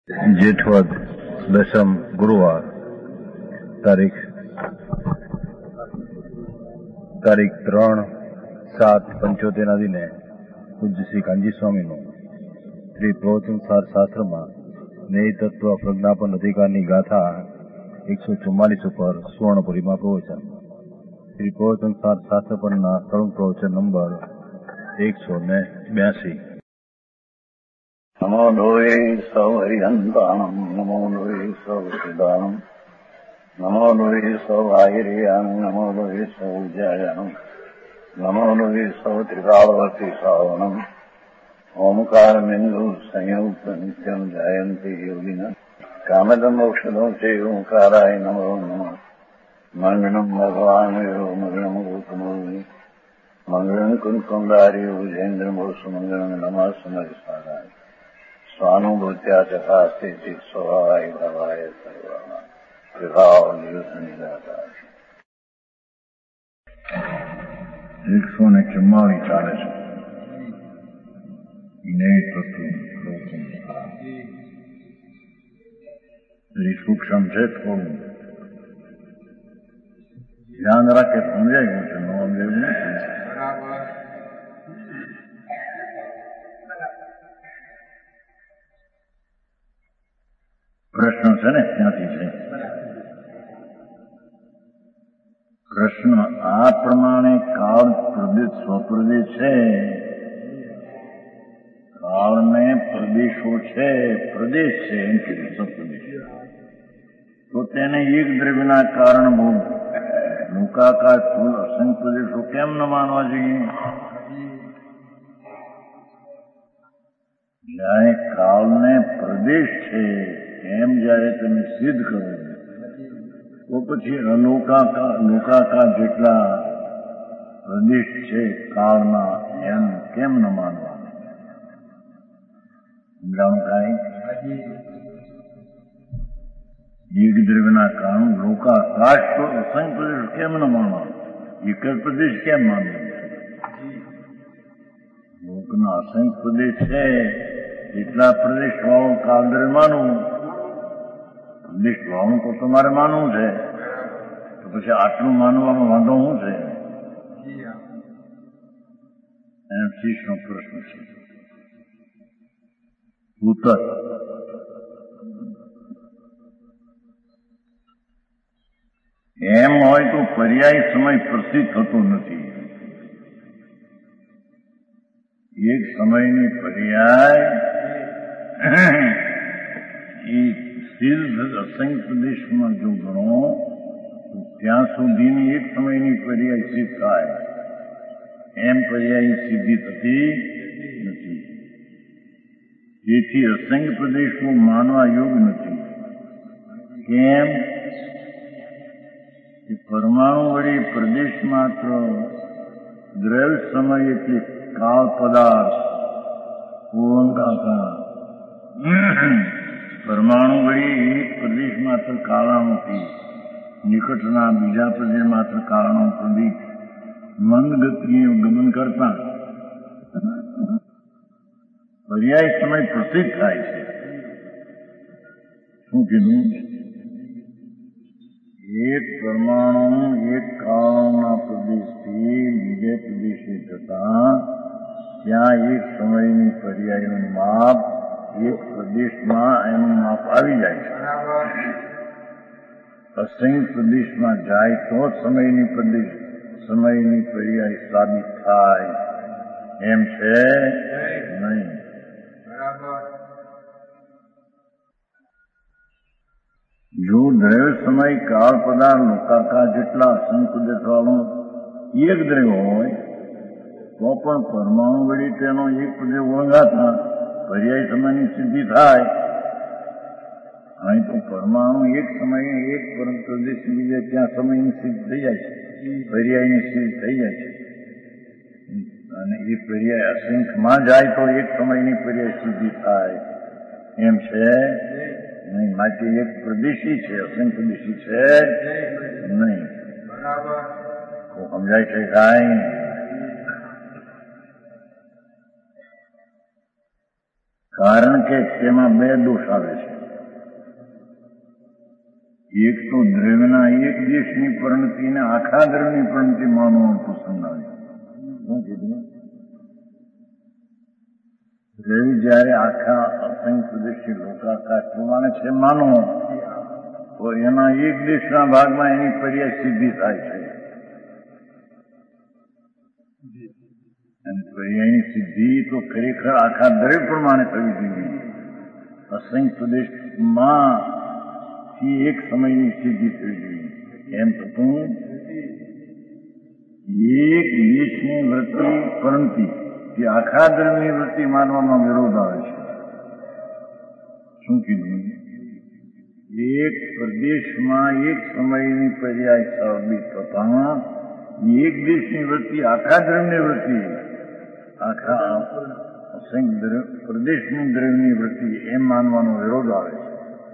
જેઠવદ દશમ ગુરુવાર તારીખ 3/7/75 ના દિને પૂજ્ય શ્રી કાંજી સ્વામીનું શ્રી પ્રવચનસાર શાસ્ત્રમાં ન્યાય તત્વ પ્રજ્ઞાપન અધિકારની ગાથા 144 ઉપર સુવર્ણપુરીમાં પ્રવચન. શ્રી પ્રવચનસાર શાસ્ત્ર પરના તરુણ પ્રવચન નંબર 182. નમો લોહે સૌ હરિહંતાણમ, નમો લોહે સૌ સિદ્ધાણમ, નમો લોહે સૌ આયર્યામ, નમો લોહે સૌ જયામ, નમો લોહે સૌ ત્રિકાળવતી શ્રાવણમ, ઓમકાર બિંદુ સંયુક્ત નિત્યમ જયંતી યોગિન કામદમ મોક્ષદો છે ઓંકારાય નમો નમઃ. મંગળમ ભગવાન મંગળમ ગૌતમોની મંગળમ કુંકુંદાર્યો જૈન્દ્ર મોક્ષ મંગળમ નમઃ સમરિસારાય સ્વાનુભૂત્યા ચકાસ્તે સ્વભાવાય ભવાય સર્વા વિભાવ નિદાતા. 144 ચાલે છે. ન્યાય તત્વ પ્રવચન સૂક્ષ્મ છે, થોડું ધ્યાન રાખે સમજાયું છે, ન સમજાયું નથી. પ્રશ્ન છે ને ત્યાંથી છે પ્રશ્ન. આ પ્રમાણે કાળ પ્રદેશ સ્વપ્રદેશ છે, કાળને પ્રદેશો છે, પ્રદેશ છે એમ કીધું સ્વપ્રદેશ. તો તેને એક દ્રવ્યના કારણભૂત લોકાકાર સ્થૂળ અસંખ્ય પ્રદેશો કેમ ન માનવા જોઈએ? જ્યારે કાળને પ્રદેશ છે એમ જયારે તમે સિદ્ધ કરો તો પછી લોકાકાર જેટલા પ્રદેશ છે કાળના એમ કેમ ન માનવા? સમજાણું થાય? એક દ્રવ્યના કારણ લોકાકાશ તો અસંખ્ય પ્રદેશ કેમ ન માનવા? એક જ પ્રદેશ કેમ માનવો? લોકના અસંખ્ય પ્રદેશ છે એટલા પ્રદેશ વાળું કાળદ્રવ્ય માનવું. પ્રદેશ વાળું તો તમારે માનવું છે, તો પછી આટલું માનવામાં વાંધો શું છે? એમ શીશનો પ્રશ્ન છે. ઉત્તર: એમ હોય તો પર્યાય સમય પ્રસિદ્ધ થતો નથી. એક સમયની પર્યાય એ સિદ્ધ અસંખ્ય પ્રદેશમાં જો ગણો તો ત્યાં સુધીની એક સમયની પર્યાય સિદ્ધ થાય એમ પર્યાય સિદ્ધિ થતી નથી. તેથી અસંખ્ય પ્રદેશો માનવા યોગ નથી. કેમ કે પરમાણુ વડે પ્રદેશ માત્ર દ્રવ્ય સમય એટલે કાળ પદાર્થ પૂર્ણકાકાર પરમાણુ વડે એક પ્રદેશ માત્ર કારણોથી નિકટના બીજા પ્રદેશ માત્ર કારણો સુધી મંદ ગતિએ ગમન કરતા પર્યાય સમય પ્રસિદ્ધ થાય છે. શું કીધું? એક પરમાણુ એક કાળના પ્રદેશથી બીજે પ્રદેશે જતા ત્યાં એક સમયની પર્યાયનું માપ એક પ્રદેશમાં એનું માપ આવી જાય છે. અસંખ્ય પ્રદેશમાં જાય તો સમયની પર્યાય સાબિત થાય એમ છે નહીં. જો દ્રવ્ય સમય કાળ પદાર્થ લોકાકાર જેટલા અસંખ્ય પ્રદેશ વાળો એક દ્રવ્ય હોય તો પણ પરમાણુ વડે તેનો એક પ્રદેશ ઓળંગાતા પર્યાય સમયની સિદ્ધિ થાય. અહીં તો પરમાણુ એક સમયે એક પ્રદેશ બીજે ત્યાં સમયની સિદ્ધ થઈ જાય છે, પર્યાયની સિદ્ધ થઈ જાય છે. અને એ પર્યાય અસંખ્યમાં જાય તો એક સમયની પર્યાય સિદ્ધિ થાય એમ છે નહીં. માટે એક પ્રદેશી છે, અસંખ્ય પ્રદેશી છે નહીં. સમજાય છે કાંઈ? કારણ કે તેમાં બે દોષ આવે છે. એક તો દ્રવ્યના એક દેશની પરિણતિને આખા દ્રવ્યની પરિણતિ માનવાનો પ્રસંગ આવે. શું કીધું? દ્રવ્ય જયારે આખા અસંખ્ય દેશી લોકાકાશ પ્રમાણે છે માનો, તો એના એક દેશના ભાગમાં એની પર્યાય સિદ્ધિ થાય છે. અને પર્યાયની સિદ્ધિ તો ખરેખર આખા દ્રવ્ય પ્રમાણે થવી જોઈએ. અસંખ્ય દેશમાં એક સમયની સિદ્ધિ થવી જોઈએ. એમ થતું એક દેશની વૃત્તિ પરિણતિ કે આખા દ્રવ્યની વૃત્તિ માનવામાં વિરોધ આવે છે. શું કીધું? એક પ્રદેશમાં એક સમયની પર્યાય સાબિત થતા એક દેશની વૃત્તિ આખા દ્રવ્યની વૃત્તિ, આખા અસંખ્ય પ્રદેશની દ્રવ્યની વૃત્તિ એમ માનવાનો વિરોધ આવે છે.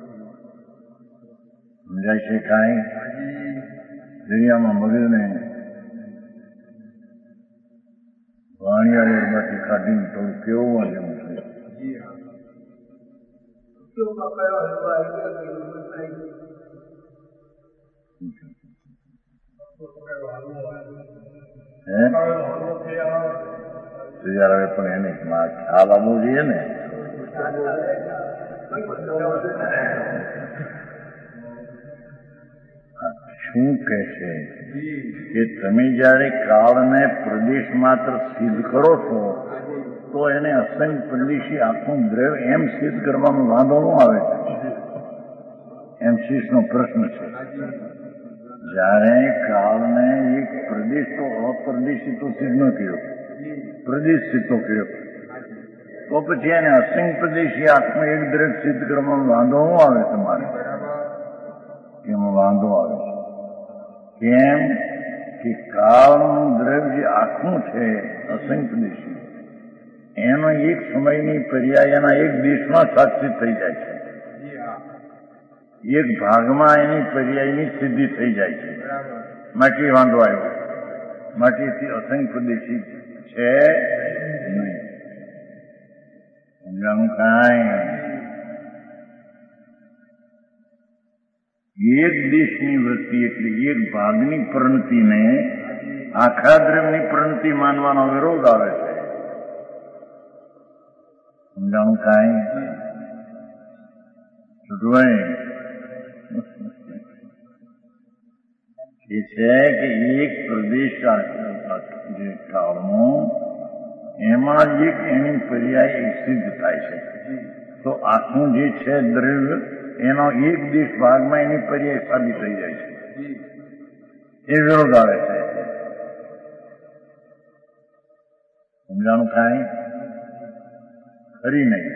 સમજાય છે કાંઈ? દરિયામાં મગજને વાણિયાળીમાંથી કાઢીને થોડું કેવું જેવું છે. હવે પણ એને ખ્યાલ આવવો જોઈએ ને. શું કહે છે કે તમે જયારે કાળને પ્રદેશ માત્ર સિદ્ધ કરો છો તો એને અસંખ્ય પ્રદેશી આખું દ્રવ્ય એમ સિદ્ધ કરવામાં વાંધો ન આવે છે. એમ શીશનો પ્રશ્ન છે. જયારે કાળને એક પ્રદેશ તો અપ્રદેશી તો સિદ્ધ ન કર્યો, પ્રદેશ સિદ્ધ તો કર્યો, તો પછી એને અસંખ્ય પ્રદેશી આખું એક દ્રવ્ય સિદ્ધ કરવામાં વાંધો ન આવે તમારે? એમાં વાંધો આવે છે. કેમ કે કાળનું દ્રવ્ય જે આખું છે અસંખ્ય દેશી, એનો એક સમયની પર્યાય એના એક દેશમાં સાક્ષી થઈ જાય છે. એક ભાગમાં એની પર્યાયની સિદ્ધિ થઈ જાય છે. માટે વાંધો આવ્યો. માટેથી અસંખ્ય દેશી છે નહીં. સમજાણું કાંઈ? એક દેશની વૃત્તિ એટલે એક ભાગની પરિણતિને આખા દ્રવ્યની પરિણતિ માનવાનો વિરોધ આવે છે. સમજાણું કાંઈ? છૂટવાય એ છે કે એક પ્રદેશ જે કાળનો એમાં જ એક એની પર્યાય સિદ્ધ થાય છે. તો આખું જે છે દ્રવ્ય એનો એક દેશ ભાગમાં એની પર્યાય સાબિત થઈ જાય છે. એ વિરોધ આવે છે. સમજાણું કાંઈ? ખરી નહીં.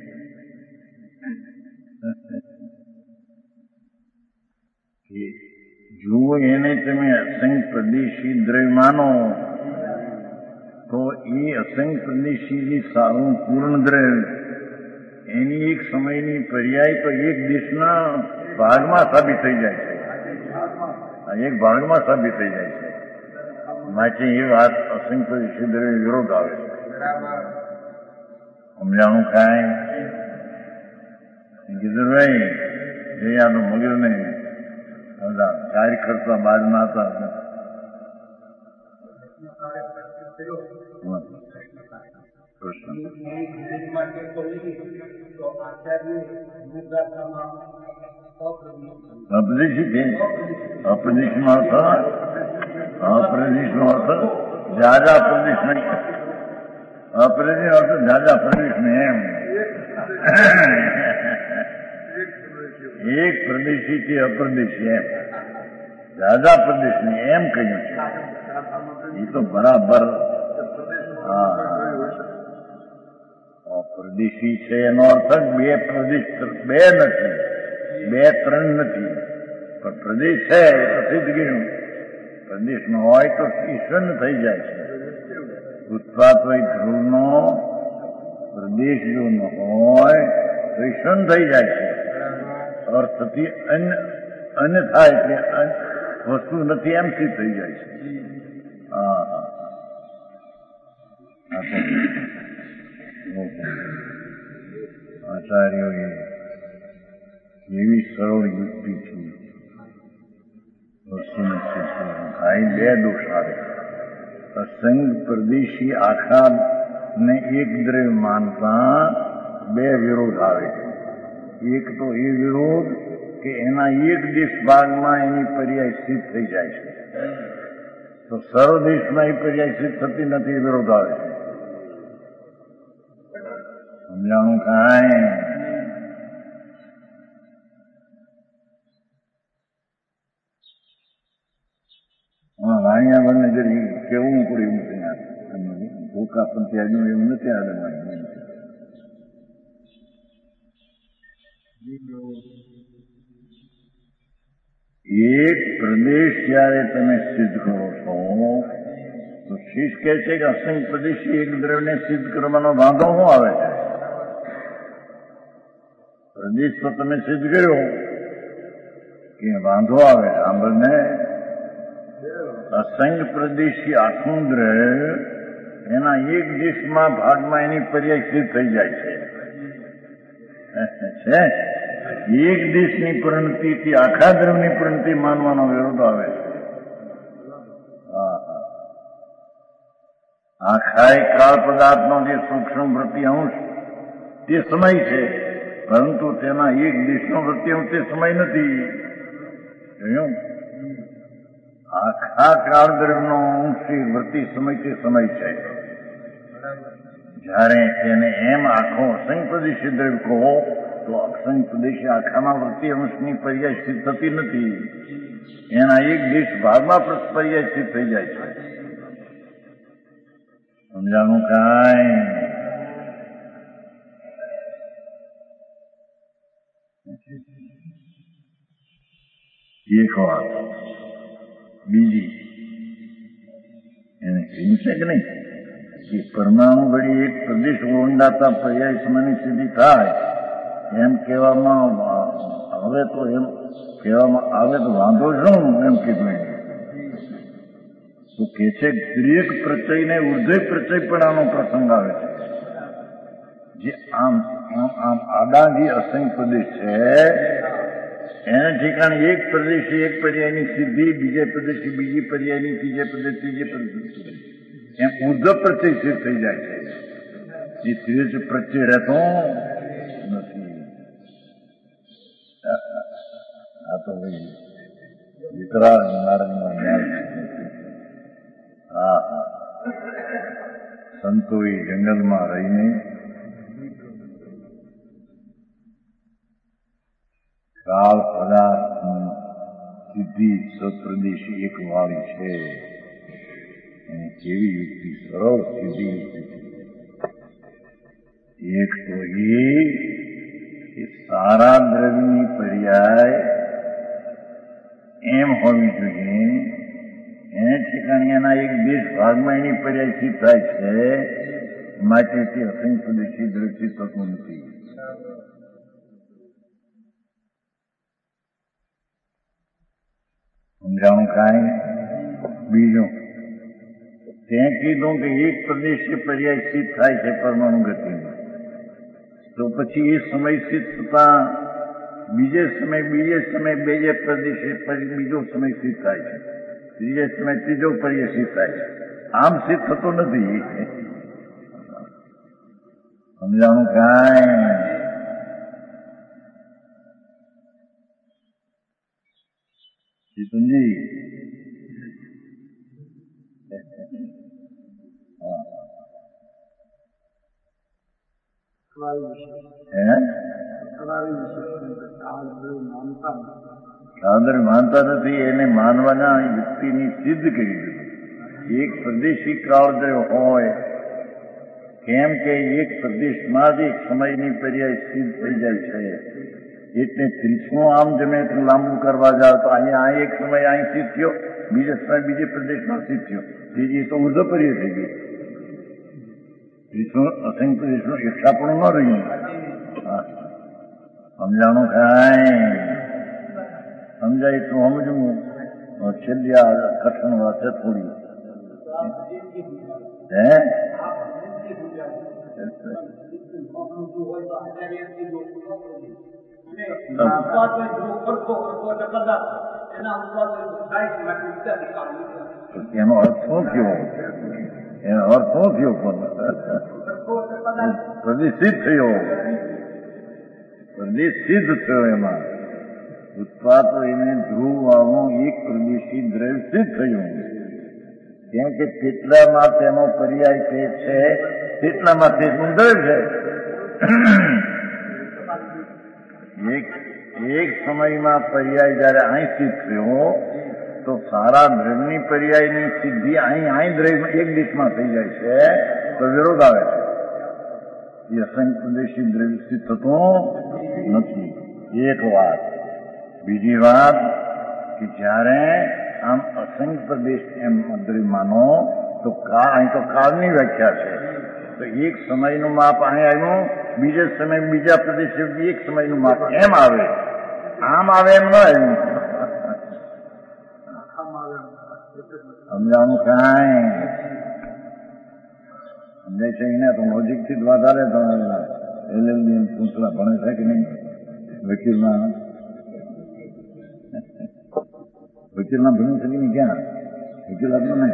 જો એને તમે અસંખ્ય પ્રદેશી દ્રવ્ય માનો તો એ અસંખ્ય પ્રદેશી જે સારું પૂર્ણ દ્રવ્ય એની એક સમયની પર્યાય તો એક દેશના ભાગમાં સાબિત થઈ જાય છે. એક ભાગમાં સાબિત થઈ જાય છે. માટે એ વાત અસંખ્ય પ્રદેશી દ્રવ્ય વિરોધ આવે છે. સમજાણું કાંઈ? કીધું ભાઈ જયાનું મગજને કાર્ય કરતા બાજના હતા. અપ્રદેશનો અર્થ જાજા પ્રદેશ નહીં. અપ્રદેશ અર્થ જાજા પ્રદેશ ને એમ એક પ્રદેશી કે અપ્રદેશી એમ જાજા પ્રદેશ ને એમ કહ્યું છે. એ તો બરાબર પ્રદેશી છે એનો અર્થ બે પ્રદેશ, બે નથી, બે ત્રણ નથી, પણ પ્રદેશ છે એ તો સિદ્ધ ગયું. પ્રદેશ નો હોય તો ઈશ્વર થઈ જાય છે. ઉત્પાદક ધ્રુવનો પ્રદેશ જો ન હોય તો ઈશ્વર થઈ જાય છે. અર્થથી અન્ય થાય એટલે વસ્તુ નથી એમ સિદ્ધ થઈ જાય છે. આચાર્યોએ એવી સરળ યુક્તિથી વસ્તુને સિદ્ધ કર્યું. અહીં બે દોષ આવે. અસંગ પ્રદેશી આખાને એક દ્રવ્ય માનતા બે વિરોધ આવે. એક તો એ વિરોધ કે એના એક દેશ ભાગમાં એની પર્યાય સિદ્ધ થઈ જાય છે, તો સર્વ દેશમાં એ પર્યાય સિદ્ધ થતી નથી, એ વિરોધ આવે છે. સમજાણું કાંઈ? રાણિયાબરને જરી કેવું પડ્યું ધોકા પણ ત્યારનું એમ નથી આદરવાય. એક પ્રદેશ જયારે તમે સિદ્ધ કરો છો તો શીશ કહે છે કે અસંગ પ્રદેશી એક દ્રવ્યને સિદ્ધ કરવાનો વાંધો શું આવે છે? પ્રદેશ તો તમે સિદ્ધ કર્યો કે વાંધો આવે. સાંભળને, અસંગ પ્રદેશી આખું દ્રવ્ય એના એક દેશમાં ભાગમાં એની પર્યાય સિદ્ધ થઈ જાય છે. એક દેશની પરિણતિથી આખા દ્રવ્યની પરિણતિ માનવાનો વિરોધ આવે છે. આખા કાળ પદાર્થનો જે સૂક્ષ્મ વૃત્તિ અંશ તે સમય છે, પરંતુ તેના એક દેશનો વૃત્તિ અંશ તે સમય નથી. આખા કાળ દ્રવ્યનો અંશ વૃત્તિ સમય તે સમય છે. જયારે તેને એમ આખો અસંગ પ્રદેશી દ્રવ્ય કહો તો અસંગ પ્રદેશી આખામાં વૃત્તિ અંશની પર્યાય સિદ્ધ થતી નથી, એના એક દેશ ભાગમાં પર્યાય સિદ્ધ થઈ જાય છે. સમજાણું કાંઈ? એક વાત. બીજી એને કહ્યું છે કે નહીં કે પરમાણુ વળી એક પ્રદેશ ઓળંગાતા પર્યાય સમયની સિદ્ધિ થાય એમ કહેવામાં હવે તો એમ કહેવામાં આવે તો વાંધો શું? એમ કીધું. તો કે છે ગ્રીક પ્રચયને ઉર્ધ્વ પ્રચય પણ આનો પ્રસંગ આવે છે. જે આમ આડા જે અસંગ પ્રદેશ છે એને ઠેકાણે એક પ્રદેશી એક પર્યાયની સિદ્ધિ, બીજે પ્રદેશી બીજી પર્યાયની, ત્રીજે પ્રદેશ ત્રીજે પ્રદેશ, એમ ઉર્ધ્વ પ્રચય સિદ્ધ થઈ જાય છે. એ ત્રીજ પ્રચય રહેતો નથી. આ તો ભાઈ વિતરાગ નારદમાં ન્યાય છે. હા, સંતોએ જંગલમાં રહીને કાળ પદાર્થની સિદ્ધિ સપ્રદેશી એક વાળી છે. અને કેવી યુક્તિ, સરળ સીધી યુક્તિ છે. એક તો એ કે સારા દ્રવ્યની પર્યાય એમ હોવી જોઈએ એને ઠેકાણે એના એક દેશ ભાગમાં એની પર્યાય સિદ્ધ થાય છે, માટે તે અસંગ પ્રદેશી દ્રવ્ય સિદ્ધ થતું નથી. સમજાણું કાંઈ? બીજું તે કીધું કે એક પ્રદેશી પર્યાય સિદ્ધ થાય છે પરમાણુ ગતિમાં, તો પછી એ સમય સિદ્ધ થતા બીજે સમય બીજે પ્રદેશી બીજો સમય સિદ્ધ થાય છે, ત્રીજે સમય ત્રીજો પર્યાય સિદ્ધ થાય છે. આમ સિદ્ધ થતો નથી. સમજાણું કાંઈ? ચેતનજી સાદર માનતા નથી, એને માનવાના યુક્તિની સિદ્ધ કરી દીધું. એક પ્રદેશી કાળદ્રવ્ય હોય કેમ કે એક પ્રદેશમાં જ એક સમયની પર્યાય સિદ્ધ થઈ જાય છે, એટલે ત્રીસમો આમ જમે લાંબુ કરવા જાવ તો અહીંયા એક સમય અહીં સિદ્ધ થયો, બીજે સમય બીજે પ્રદેશમાં સિદ્ધ થયો, ત્રીજી તો ઉર્ધ્વ પર્યાય થઈ ગઈ. ત્રીસમો અસંગ પ્રદેશનું એકસાપણું ન રહ્યું. સમજાણું કાંઈ? સમજાય તો સમજવું. છેલ્લી આ કઠણ વાત છે થોડી. એનો અર્થ શું થયો? એનો અર્થ શું થયો? પણ પ્રતિષ્ઠિત થયો, પ્રતિષ્ઠિત થયો. એમાં ઉત્પાદ એને ધ્રુવ વાળું એક પ્રદેશી દ્રવ્ય સિદ્ધ થયું. કેમ કે તેટલામાં તેનો પર્યાય તે છે, તેટલામાં તેનું દ્રવ્ય છે. એક સમયમાં પર્યાય જયારે અહીં સિદ્ધ થયો તો સારા દ્રવ્યની પર્યાયની સિદ્ધિ અહીં દ્રવ્ય એક દિશમાં થઈ જાય છે તો વિરોધ આવે છે. એ અસંખ્ય પ્રદેશી દ્રવ્ય સિદ્ધ થતું નથી. એક વાત. બીજી વાત કે જયારે આમ અસંખ્ય પ્રદેશ એમ દ્રવ્ય માનો તો અહીં તો કાળની વ્યાખ્યા છે. તો એક સમયનું માપ અહીં આવ્યું, બીજે સમય બીજા પ્રદેશ એક સમયનું માપ એમ આવે. આમ આવે એમ ન આવ્યું. સમજાવવાનું કાંઈ સમજાય છે એને તો લોજિક થી જ વધારે LLB પૂછવા ભણે છે કે નહીં? વકીલના ભણ્યું છે કે નહીં? ક્યાં વકીલ આપનો નહીં?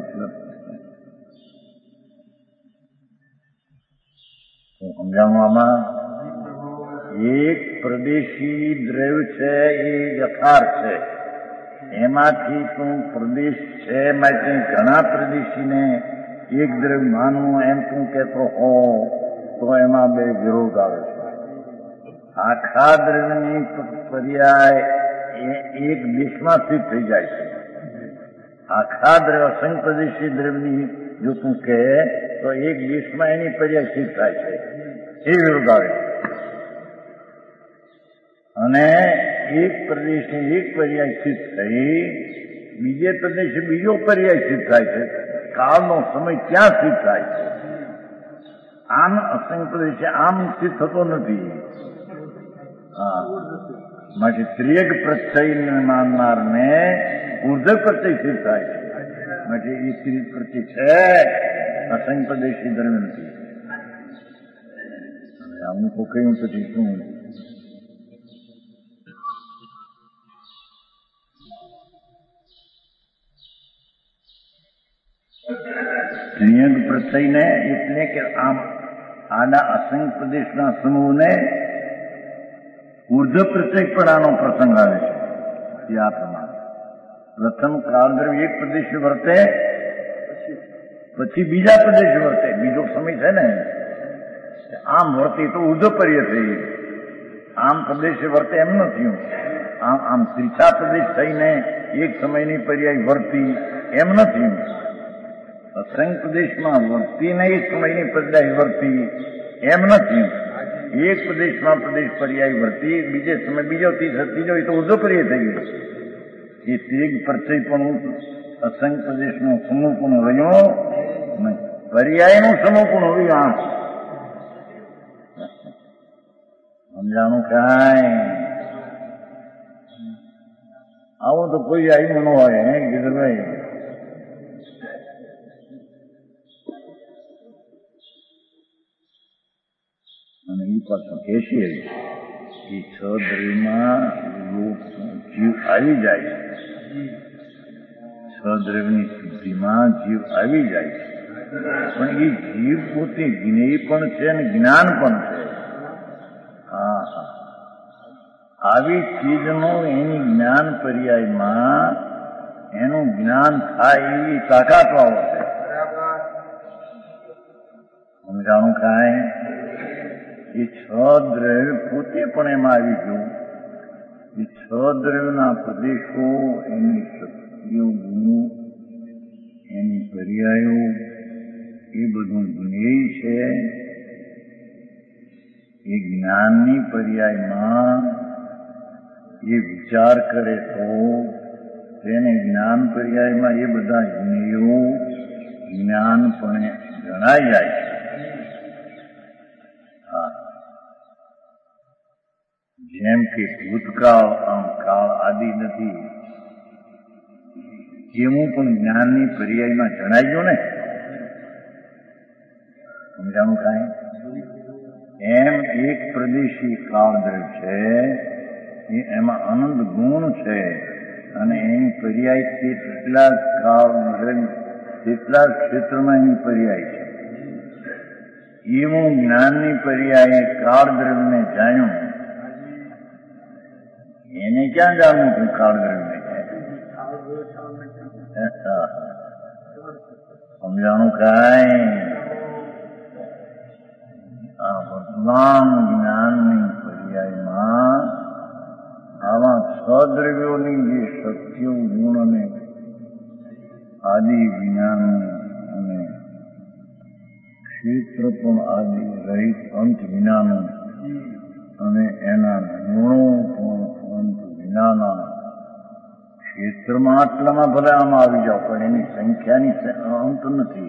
સમજાવવાનું આમાં એક પ્રદેશી દ્રવ્ય છે એ યથાર્થ છે. એમાંથી તું પ્રદેશ છે માટે ઘણા પ્રદેશીને એક દ્રવ્ય માનવું એમ તું કહેતો હો તો એમાં બે વિરોધ આવે છે. આખા દ્રવ્યની પર્યાય એક દેશમાં સ્થિત થઈ જાય છે. આખા દ્રવ્ય અસંખ્ય પ્રદેશી દ્રવ્યની જો તું કહે તો એક દેશમાં એની પર્યાય સ્થિત થાય છે. એ વિરોધ આવે છે. અને એક પ્રદેશને એક પર્યાય સ્થિત થઈ, બીજે પ્રદેશે બીજો પર્યાય સ્થિત થાય છે. કાળનો સમય ત્યાં સ્થિત થાય છે. આમ અસંખ્ય પ્રદેશે આમ સ્થિત થતો નથી. માટે ત્રિયગ પ્રત્યય માનનારને ઉર્ધ્વ પ્રત્યય સ્થિત થાય છે. માટે એ ત્રિયગ પ્રત્યય છે, અસંખ્ય પ્રદેશી ધર્મ નથી. આમ તો કહ્યું પછી શું? ત્રિયંગ પ્રત્યયને એટલે કે આમ આના અસંખ્ય પ્રદેશના સમૂહને ઉર્ધ્વ પ્રત્યય પણ આનો પ્રસંગ આવે છે. એ આ પ્રમાણે પ્રથમ કાળદ્રવ્ય એક પ્રદેશ વર્તે, પછી બીજા પ્રદેશ વર્તે. બીજો સમય છે ને આમ વર્તી તો ઉર્ધ્વ પર્ય થઈ. આમ પ્રદેશ વર્તે એમ નથી. આમ ત્રીજા પ્રદેશ થઈને એક સમયની પર્યાય વર્તી એમ નથી. અસંખ્ય પ્રદેશમાં વર્તીને એક સમયની પર્યાય વર્તી એમ નથી. એક પ્રદેશમાં પ્રદેશ પર્યાય વર્તી, બીજે સમય બીજો ત્રીજો એ તો ઉર્ધ્વ પર્યાય થઈ ગયો. એ ત્રિગ પ્રત્યય પણ અસંખ્ય પ્રદેશનો સમૂહ પણ રહ્યો નહીં, પર્યાયનો સમૂહ પણ રહ્યો. આમ સમજાનું કાંઈ આવું તો કોઈ આવ્યું ન હોય. ગીધરભાઈ અને એ પાછું કહેશે કે છ દ્રવ્યમાં જીવ આવી જાય છે. છ દ્રવ્યની સિદ્ધિમાં જીવ આવી જાય છે. પણ એ જીવ પોતે જ્ઞેય પણ છે અને જ્ઞાન પણ છે. આવી ચીજનો એની જ્ઞાન પર્યાયમાં એનું જ્ઞાન થાય એવી તાકાત વાળો છે. સમજાણું કાંઈ? એ છ દ્રવ્ય પોતે પણ એમાં આવી ગયું. એ છ દ્રવ્યના પ્રદેશો, એની શક્તિઓ, ગુણો, એની પર્યાયો એ બધું જ્ઞેય છે. એ જ્ઞાનની પર્યાયમાં એ વિચાર કરે તો તેને જ્ઞાન પર્યાયમાં એ બધા જ્ઞેયો જ્ઞાનપણે જણાઈ જાય છે. જેમ કે ભૂતકાળ કાળ આદિ નથી, એવું પણ જ્ઞાનની પર્યાયમાં જણાઈ ગયું ને. સમજાણું કાંઈ? એમ એક પ્રદેશી કાળદ્રવ્ય છે, એમાં અનંત ગુણ છે અને એની પર્યાય તેટલા કાળદ્રવ્ય તેટલા ક્ષેત્રમાં એની પર્યાય છે. એવું જ્ઞાનની પર્યાય કાળદ્રવ્યને જાણ્યું. એને ક્યાં જાણવું કે કાળદ્રવ્યને સમજાણું કાંઈ? આ વર્તમાન જ્ઞાનની પર્યાયમાં આવા છ દ્રવ્યોની જે શક્તિઓ ગુણ અને આદિ જ્ઞાન અને ક્ષેત્ર પણ આદિ રહિત અંત વિનાનું અને એના ગુણો પણ અંત વિનાના ક્ષેત્રમાં આટલામાં ભલે આમાં આવી જાઓ પણ એની સંખ્યાની અંત નથી.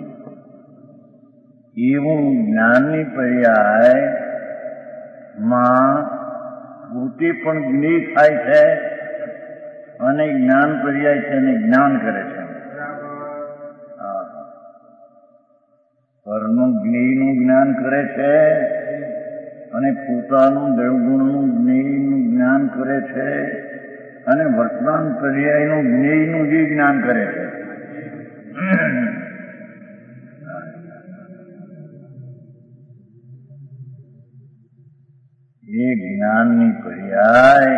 એવું જ્ઞાનની પર્યાયમાં પોતે પણ જ્ઞેય થાય છે અને જ્ઞાન પર્યાય છે અને જ્ઞાન કરે છે. પરનું જ્ઞેયનું જ્ઞાન કરે છે અને પોતાનું દ્રવગુણનું જ્ઞેયનું જ્ઞાન કરે છે અને વર્તમાન પર્યાયનું જ્ઞેયનું જે જ્ઞાન કરે છે. એ જ્ઞાનની પર્યાય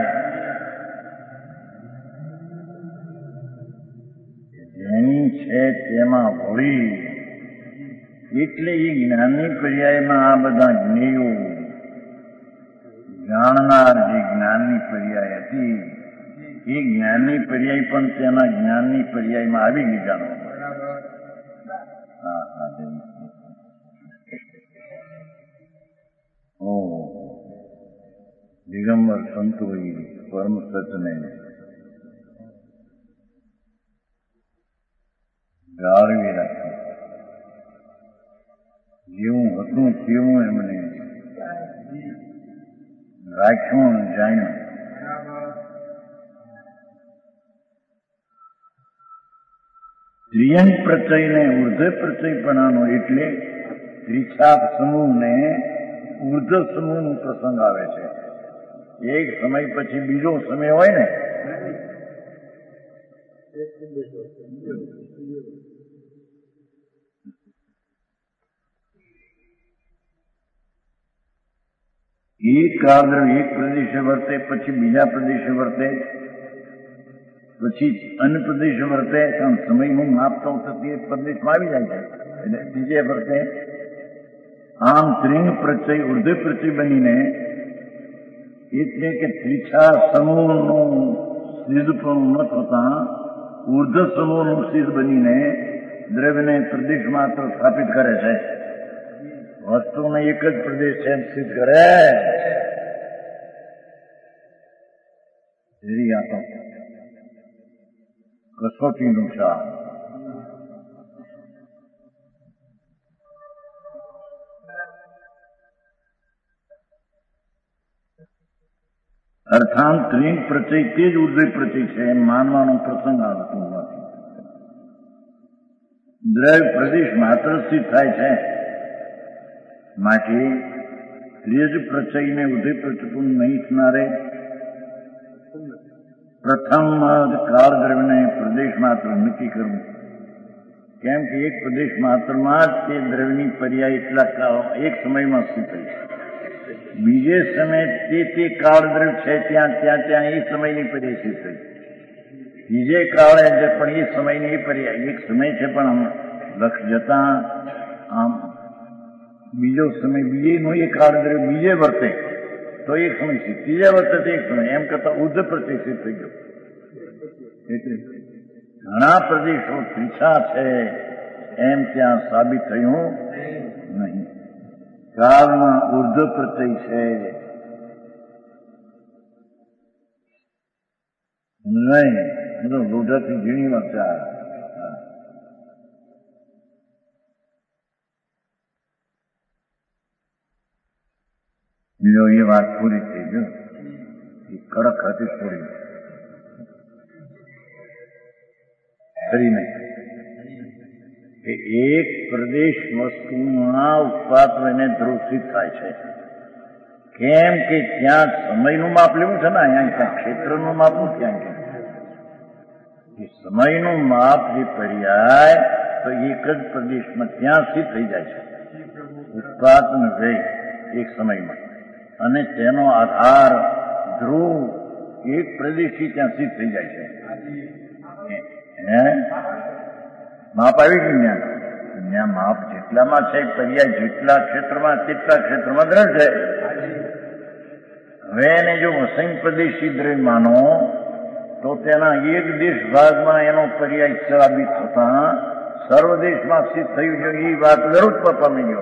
જેની છે તેમાં હોળી એટલે એ જ્ઞાનની પર્યાયમાં આ બધા જ્ઞેયો જાણનાર જે જ્ઞાનની પર્યાય હતી એ જ્ઞાનની પર્યાય પણ તેના જ્ઞાનની પર્યાયમાં આવી ગઈ જાણવા. દિગંબર સંતોએ પરમ સતને જાળવી રાખી. જેવું હતું તેવું એમને રાખ્યું અને જાણ્યું. ત્રિયંગ પ્રચયને ઉર્ધ્વ પ્રચયપણાનો એટલે ત્રિછાપ સમૂહને ઉર્ધ્વ સમૂહનો પ્રસંગ આવે છે. એક સમય પછી બીજો સમય હોય ને એક કાળદ્રવ્ય એક પ્રદેશે વર્તે, પછી બીજા પ્રદેશે વર્તે, પછી અન્ય પ્રદેશે વર્તે. કારણ સમયનું માપ તો થતી એક પ્રદેશમાં આવી જાય છે એટલે બીજે વર્તે. આમ ત્રિંગ પ્રચય ઉર્ધ્વ પ્રચય બનીને એટલે કે ત્રિછા સમૂહનું સિદ્ધપણું ન થતા ઉર્ધ્વ સમૂહનું સિદ્ધ બનીને દ્રવ્યને પ્રદેશ માત્ર સ્થાપિત કરે છે. વસ્તુને એક જ પ્રદેશ છે સિદ્ધ કરે. આ તો કસોટીનું છે. અર્થાત ત્રિંગ પ્રચય તે જ ઉર્ધ્વ પ્રચય છે એમ માનવાનો પ્રસંગ આવતો નથી. દ્રવ્ય પ્રદેશ માત્ર સ્થિત થાય છે માટે ત્રિજ પ્રચયને ઉર્ધ્વ પ્રચય નહીં થનારે પ્રથમ કાળ દ્રવ્યને પ્રદેશ માત્ર નક્કી કરવું. કેમ કે એક પ્રદેશ માત્રમાં જ તે દ્રવ્યની પર્યાય એટલા એક સમયમાં સ્થિત થઈ. બીજે સમય તે કાળદ્રવ્ય છે ત્યાં એ સમયની પર્યાય સ્થિત થઈ. બીજે કાળે પણ એ સમયની એ પર્યાય એક સમય છે પણ આમ લક્ષ જતા આમ બીજો સમય બીજેનો એ કાળદ્રવ્ય બીજે વર્તે તો એક સમય સ્થિત, ત્રીજે વર્તે તો એક સમય, એમ કરતા ઉર્ધ્વ પ્રચય સ્થિત થઈ ગયો. એટલે ઘણા પ્રદેશો ત્રિછા છે એમ ત્યાં સાબિત થયું નહીં. કાળમાં ઉર્ધ્વ પ્રચય છે નહીં. રૂઢાથી ઝીણી વાત બીજો એ વાત પૂરી થઈ ગયો. એ કડક હતી થોડી ખરી નહીં કે એક પ્રદેશ વસ્તુમાં ઉત્પાદ એને ધ્રુવસિત થાય છે કેમ કે ત્યાં સમયનું માપ લેવું છે ને, અહીંયા ત્યાં ક્ષેત્રનું માપ નથી. ત્યાં કે સમયનું માપ જે પર્યાય તો એક જ પ્રદેશમાં ત્યાં સ્થિત થઈ જાય છે, ઉત્પાદ અને વ્યય એક સમયમાં, અને તેનો આધાર ધ્રુવ એક પ્રદેશથી ત્યાં સ્થિત થઈ જાય છે. માપ આવી ગયું ત્યાં માપ જેટલામાં છે પર્યાય જેટલા ક્ષેત્રમાં તેટલા ક્ષેત્રમાં દ્રઢ છે. હવે એને જો અસંખ્ય પ્રદેશી દ્રવ્ય માનો તો તેના એક દેશ ભાગમાં એનો પર્યાય સાબિત થતા સર્વદેશમાં સ્થિત થયું છે એ વાત વિરુદ્ધ પામી ગયો.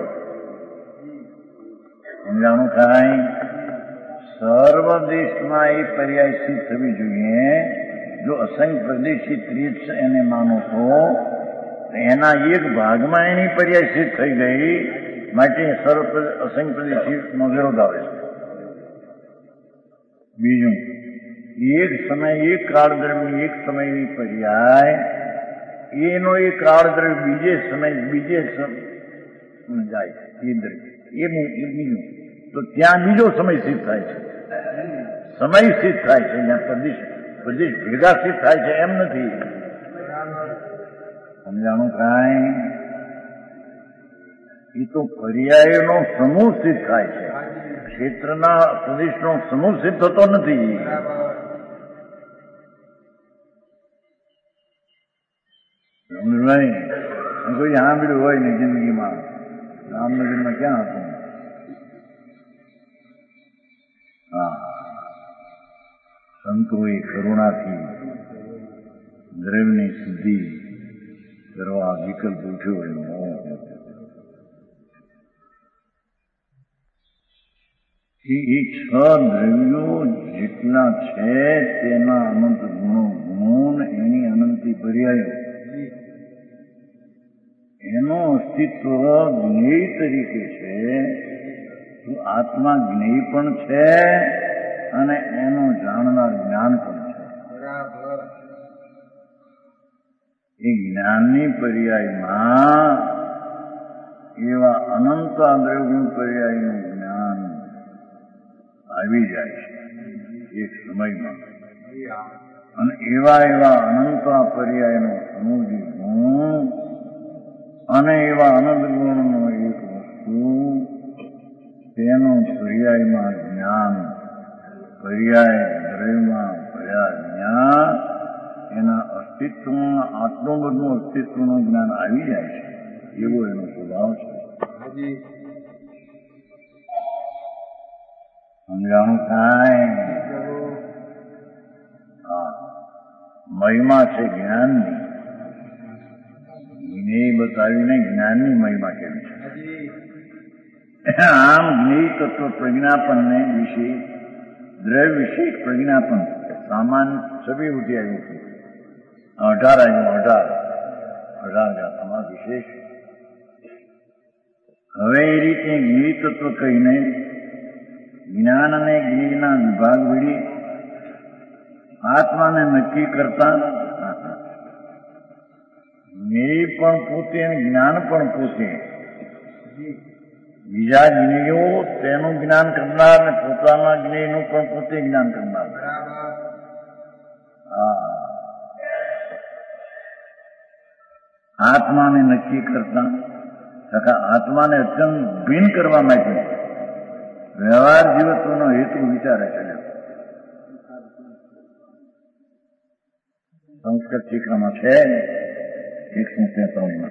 સમજાણું કાંઈ? સર્વ દેશમાં એ પર્યાય સ્થિત થવી જોઈએ. જો અસંખ્ય પ્રદેશી ત્રીજ એને માનો તો એના એક ભાગમાં એની પર્યાય સ્થિત થઈ ગઈ, માટે સર્વ અસંખ્ય પ્રદેશીનો વિરોધ આવે છે. બીજું, એક સમય એક કાળ દ્રવ્ય એક સમયની પર્યાય એનો એ કાળ દ્રવ્ય બીજે સમય બીજે જાય એ દ્રવ્ય એ બીજું, તો ત્યાં બીજો સમય સ્થિત થાય છે, સમય સ્થિત થાય છે. ત્યાં પ્રદેશ ભેગા સ્થિત થાય છે એમ નથી. સમજાણું કાંઈ? એ તો પર્યાયનો સમૂહ સ્થિત થાય છે, ક્ષેત્રના પ્રદેશનો સમૂહ સ્થિત થતો નથી. કોઈ સાંભળ્યું હોય ને જિંદગીમાં, રામનગરમાં ક્યાં હતું? હા, સંતોએ કરુણાથી દ્રવ્યની સિદ્ધિ કરવા વિકલ્પ ઉઠ્યો એનો. એ 6 દ્રવ્યો જેટલા છે તેના અનંત ગુણો, ગુણ એની અનંતી પર્યાયો, એનો અસ્તિત્વ જ્ઞેય તરીકે છે. તો આત્મા જ્ઞેય પણ છે અને એનો જાણનાર જ્ઞાન પણ છે. એ જ્ઞાનની પર્યાયમાં એવા અનંત દ્રવ્યગુણ પર્યાયનું જ્ઞાન આવી જાય છે એક સમયમાં, અને એવા અનંત પર્યાયનો સમૂહ ગુણ અને એવા અનંત ગુણનો એક વસ્તુ તેનો પર્યાયમાં જ્ઞાન, પર્યાય દ્રવ્યમાં ભયા જ્ઞાન, એના અસ્તિત્વમાં આટલું બધું અસ્તિત્વનું જ્ઞાન આવી જાય છે, એવો એનો સ્વભાવ છે. સમજાણું કાંઈ? હા, મહિમા છે જ્ઞાનની, જ્ઞેય બતાવીને જ્ઞાનની મહિમા કેવી છે. આમ જ્ઞેય તત્વ પ્રજ્ઞાપનને વિશે દ્રવ્ય વિશે પ્રજ્ઞાપન સામાન્ય છબી ઉઠી આવ્યું છે. 18 આવ્યું, 18 ગાથામાં વિશેષ. હવે એ રીતે જ્ઞેય તત્વ કહીને જ્ઞાન અને જ્ઞેયના વિભાગ વળી આત્માને નક્કી કરતા જ્ઞેય પણ પોતે અને જ્ઞાન પણ પોતે, બીજા જ્ઞેયો તેનું જ્ઞાન કરનાર ને પોતાના જ્ઞેયનું પણ પોતે જ્ઞાન કરનાર. આત્માને નક્કી કરતા તથા આત્માને અત્યંત ભિન્ન કરવા માટે વ્યવહાર જીવત્વનો હેતુ વિચારે છે. સંસ્કૃત શિક્ષામાં છે 143માં.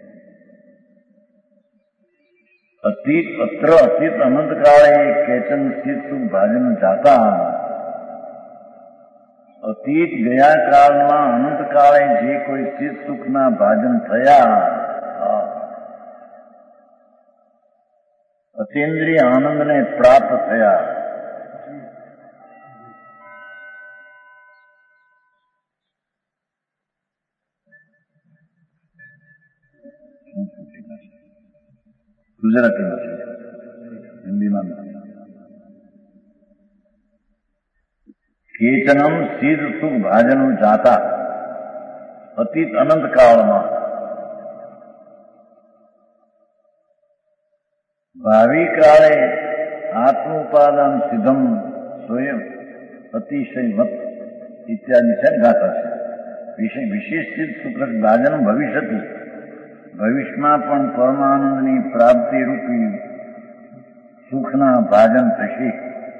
અતીત અત્ર અતીત અનંત કાળે કેચન સ્થિત સુખ ભાજન જાતા. અતીત ગયા કાળમાં અનંત કાળે જે કોઈ સ્થિત સુખના ભાજન થયા, અતીન્દ્રિય આનંદને પ્રાપ્ત થયા, ગુજરાતીમાં છે, હિન્દીમાં કેચનમ સ્થિત સુખ ભાજન જાતા. અતીત અનંત કાળમાં ભાવિ કાળે આત્મોપાદાન સિદ્ધમ સ્વયં અતિશયવત ઇત્યાદિ છે ગાતા છે. વિશેષિત સુખ ભાજન ભવિષ્યથી, ભવિષ્યમાં પણ પરમાનંદની પ્રાપ્તિ રૂપી સુખના ભાજન થશે.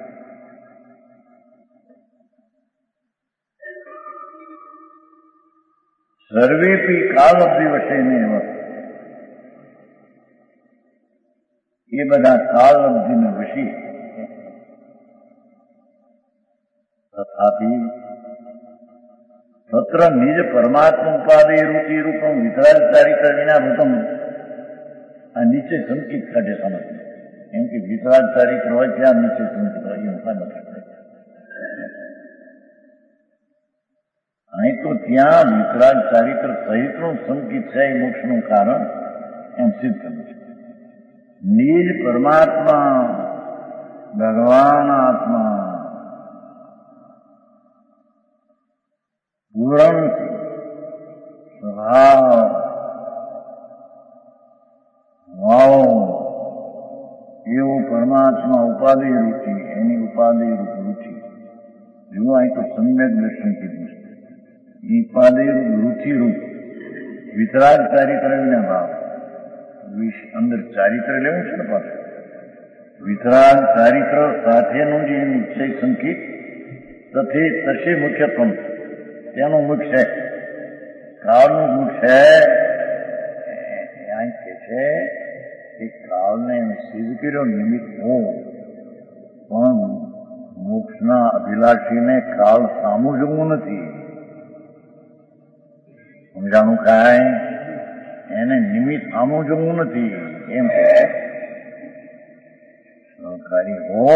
સર્વેપી કાલબ્ધિ વશેનેવ, એ બધા કાલબ્ધિને વશી. તથાપિ તત્ર નિજ પરમાત્મા ઉપાદે રૂચિ રૂપમ વિતરાગ ચારિત્ર વિનાભૂતમ. આ નીચે સંકિત કાઢે સમજ, એમ કે વિતરાગ ચારિત્ર હોય ત્યાં નીચે સંકિત હોય એવું કાઢે. અહીં તો ત્યાં વિતરાગ ચારિત્ર સહિતનું સંકિત છે એ મોક્ષનું કારણ એમ સિદ્ધ થયું છે. નિજ પરમાત્મા ભગવાન આત્મા પૂરણ સ્વભાવ ભાવ એવો પરમાત્મા ઉપાધિ રૂચિ, એની ઉપાધિ રૂચિ જેવું અહીં તો સમ્યક દર્શન કીધું છે. ઉપાધિ રૂચિ રૂપ વિતરાગ ચારિત્ર વિના ભાવ. અંદર ચારિત્ર લેવું છે ને પાછું. વિતરાગ ચારિત્ર સાથેનું જે નિશ્ચય સંકિત તથે તશે મુખ્યત્વ, તેનું મુખ છે, કાળનું મુખ છે. અહીં કે છે કે કાળને સિદ્ધ કર્યો નિમિત્ત હો, પણ મોક્ષના અભિલાષીને કાળ સામું જવું નથી. સમજાણું કાંઈ? એને નિમિત્ત સામું જવું નથી એમ કે સહકારી હો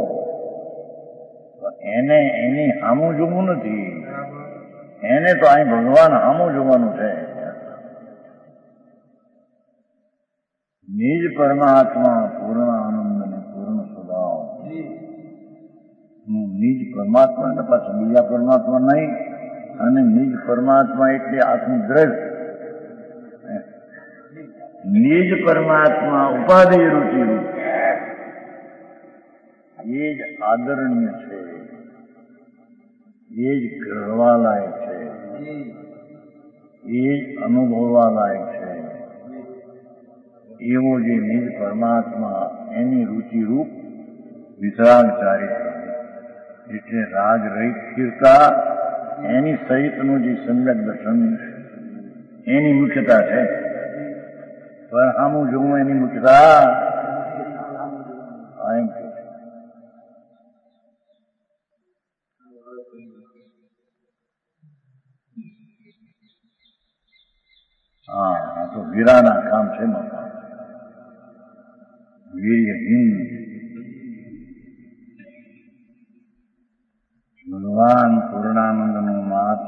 તો એને એની સામું જોવું નથી. એને તો અહીં ભગવાન સામું જોવાનું છે. નિજ પરમાત્મા પૂર્ણ આનંદ અને પૂર્ણ સ્વભાવ. નિજ પરમાત્મા ને પાછું બીજા પરમાત્મા નહીં. અને નિજ પરમાત્મા એટલે આત્મદ્રવ્ય. નિજ પરમાત્મા ઉપાધિ રૂચિ રૂપ, એ જ આદરણીય છે, એ જ ગ્રહવા લાયક છે, એ જ અનુભવવા લાયક છે. એવો જે નિજ પરમાત્મા એની રૂચિ રૂપ વિતરાગ ચારિત્ર એટલે રાગ રહિત સ્થિરતા, એની સહિતનું જે સમ્યક દર્શન એની મુખ્યતા છે. પર આમું જોવું એની મુખ્યતા એમ કે હા તો વીરાના કામ છે. વીર્યહીન ભગવાન પૂર્ણાનંદનું માત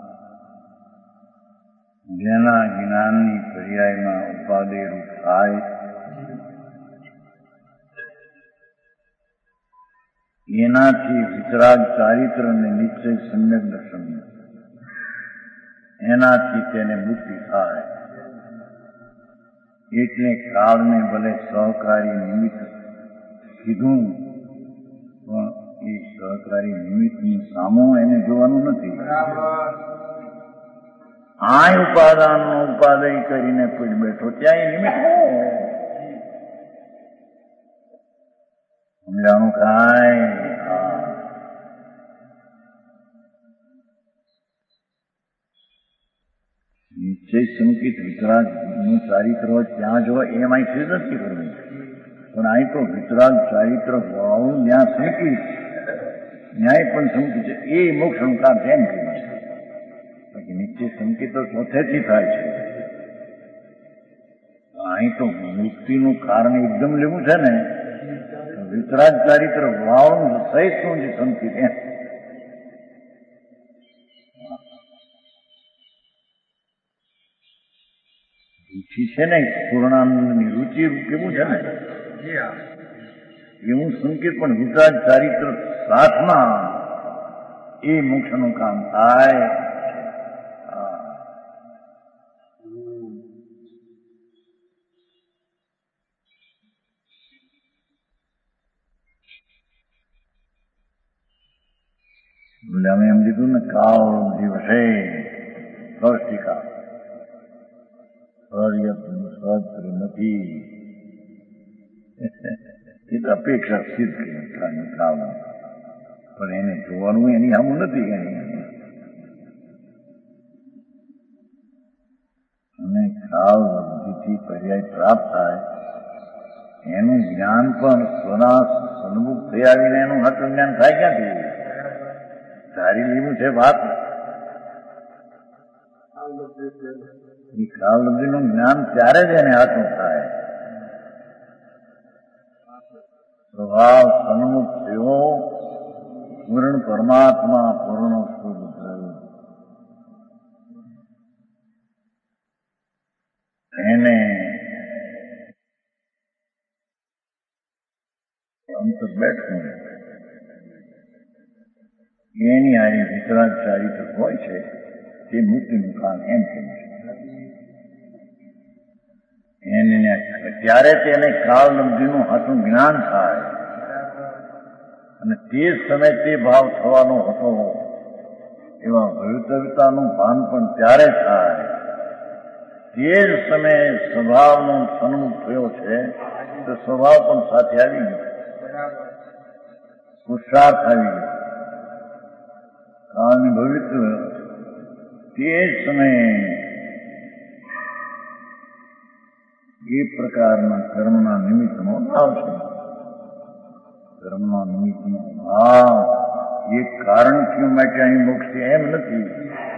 જેના જ્ઞાનની પર્યાયમાં ઉપાધિ રૂપ થાય, એનાથી વિતરાગ ચારિત્ર અને નિશ્ચય સમ્યક દર્શન, એનાથી તેને મુક્તિ થાય. એટલે કાળને ભલે સહકારી નિમિત્ત કીધું, પણ એ સહકારી નિમિત્તની સામો એને જોવાનું નથી. આ ઉપાદાનનો ઉપાદય કરીને કોઈ બેઠો ત્યાં એ નિમિત્ત સમજાણું કાંઈ? નિશ્ચય સંકિત વિતરાગ નું ચારિત્ર હોય ત્યાં જો એમ અહીં સિદ્ધ નથી કરવું, પણ અહીં તો વિતરાગ ચારિત્ર હોવું જ્યાં સંકિત, ન્યાય પણ સંકિત છે. એ મોક્ષનું કામ એમ કહ્યું છે. બાકી નિશ્ચય સંકિત તો ચોથેથી થાય છે. અહીં તો મુક્તિનું કારણ એકદમ લેવું છે ને, વિતરાગ ચારિત્ર ભાવનું સહિતનું જે સંકિત એમ રુચિ છે ને, પૂર્ણાનંદની રુચિ કેવું છે ને એવું સંકેત પણ વિતરાગ ચારિત્ર સાથમાં એ મોક્ષનું કામ થાય. એટલે અમે એમ કીધું ને કાળ દિવસે સ્પષ્ટિકા સહજ નથી એ તો અપેક્ષા સિદ્ધ કાળ પણ એને જોવાનું એની આવું નથી કઈ. અને કાળ બુદ્ધિથી પર્યાય પ્રાપ્ત થાય એનું જ્ઞાન પણ સ્વના સન્મુખ થઈ આવીને એનું હાથું જ્ઞાન થાય ક્યાંથી? ધારી લીધું છે વાત. એ કાળલબ્ધિનું જ્ઞાન ત્યારે જ એને હાથું થાય. સ્વભાવ સન્મુખ થયો, પૂર્ણ પરમાત્મા પૂર્ણ શુદ્ધ થયું. એને અંતર બેઠું એની આરી વિતરાગ ચારિત્ર હોય છે તે મુક્તિનું કામ એમ કહ્યું છે. એને ત્યારે તેને કાળલબ્ધિનું હાથું જ્ઞાન થાય અને તે સમય તે ભાવ થવાનો હતો એવા ભવિતવ્યતાનું ભાન પણ ત્યારે થાય. તે જ સમયે સ્વભાવનો સન્મુખ થયો છે તો સ્વભાવ પણ સાથે આવી ગયો, પુરુષાર્થ આવી ગયો. કાળની ભવિત્વ તે જ સમયે એ પ્રકારના કર્મના નિમિત્તનો ભાવ છે. કર્મના નિમિત્તનો ભાવ એ કારણ ક્યું માટે અહીં મોક્ષ એમ નથી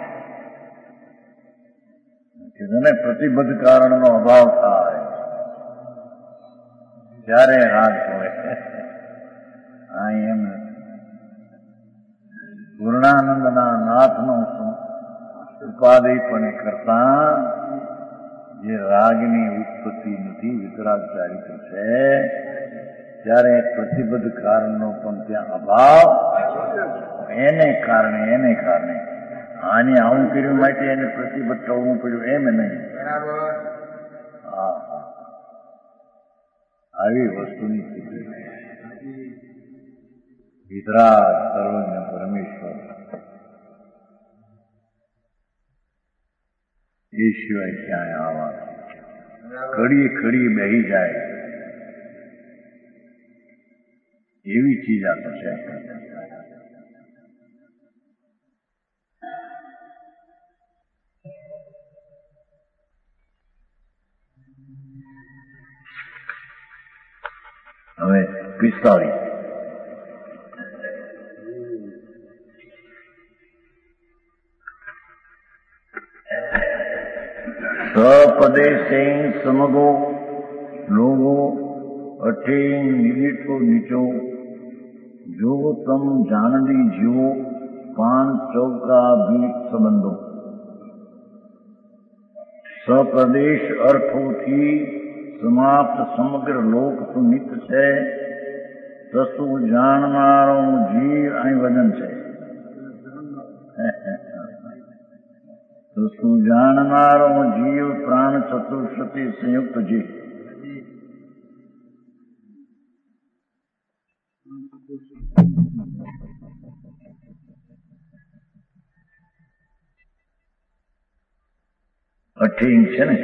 કે તેને પ્રતિબદ્ધ કારણનો અભાવ થાય ત્યારે રાગ હોય. અહીં એમ નથી. પૂર્ણાનંદના નાથનો ઉપાધિપણે કરતા જે રાગની ઉત્પત્તિ નથી, વિતરાગ ચારિત્ર છે, ત્યારે પ્રતિબદ્ધ કારણનો પણ ત્યાં અભાવ એને કારણે આને આવું કર્યું માટે એને પ્રતિબદ્ધ થવું પડ્યું એમ નહીં. આવી વસ્તુની સ્થિતિ વિતરાગ સર્વજ્ઞ પરમેશ્વર એ સિવાય ક્યાંય આવા કડીએ બેહી જાય એવી ચીજ આ તો છે. હવે 45 સપદે સેં સમગો લોગો અઠે નિલીઠો નીચો જો તમ જાણડી જીવો પાન ચૌકા ભીત સંબંધો. સપ્રદેશ અર્થોથી સમાપ્ત સમગ્ર લોક તો નિત છે, તસું જાણનારો જીવ અહીં વજન છે. તસું જાણનારો જીવ પ્રાણ ચતુર્શતી સંયુક્ત જીવ. અઠીંગ છે ને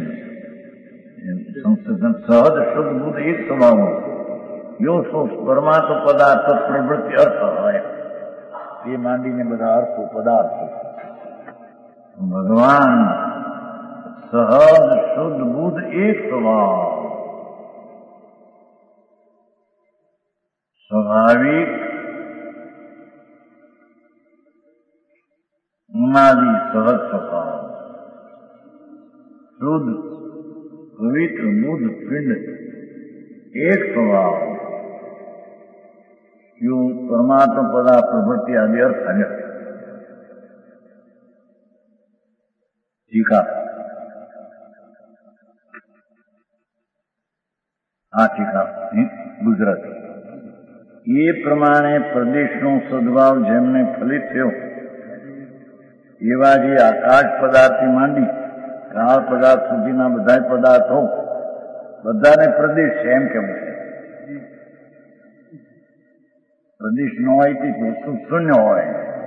સંશોધન સહજ શુદ્ધ બુદ્ધ એક સ્વભાવ યો પરમાત્મ પદાર્થ પ્રવૃત્તિ અર્થ હોય એ માંડીને બધા અર્થો પદાર્થો. ભગવાન સહજ શુદ્ધ બુદ્ધ એક સ્વભાવ, સ્વાભાવિક ઉન્માદી સહજ સ્વભાવ, શુદ્ધ પવિત્ર બુદ્ધ પિંડ એક સ્વભાવ. યો પરમાત્મા પદા પ્રવૃત્તિ આદિ અર્થ આવ્યા. ટીકા આ ટીકા ગુજરાતી. એ પ્રમાણે પ્રદેશનો સદભાવ જેમને ફલિત થયો એવા જે આકાશ પદાર્થથી માંડી કાળ પદાર્થ સુધીના બધા પદાર્થો બધાને પ્રદેશ છે એમ કેવું છે. પ્રદેશ ન હોય તે વસ્તુ શૂન્ય હોય.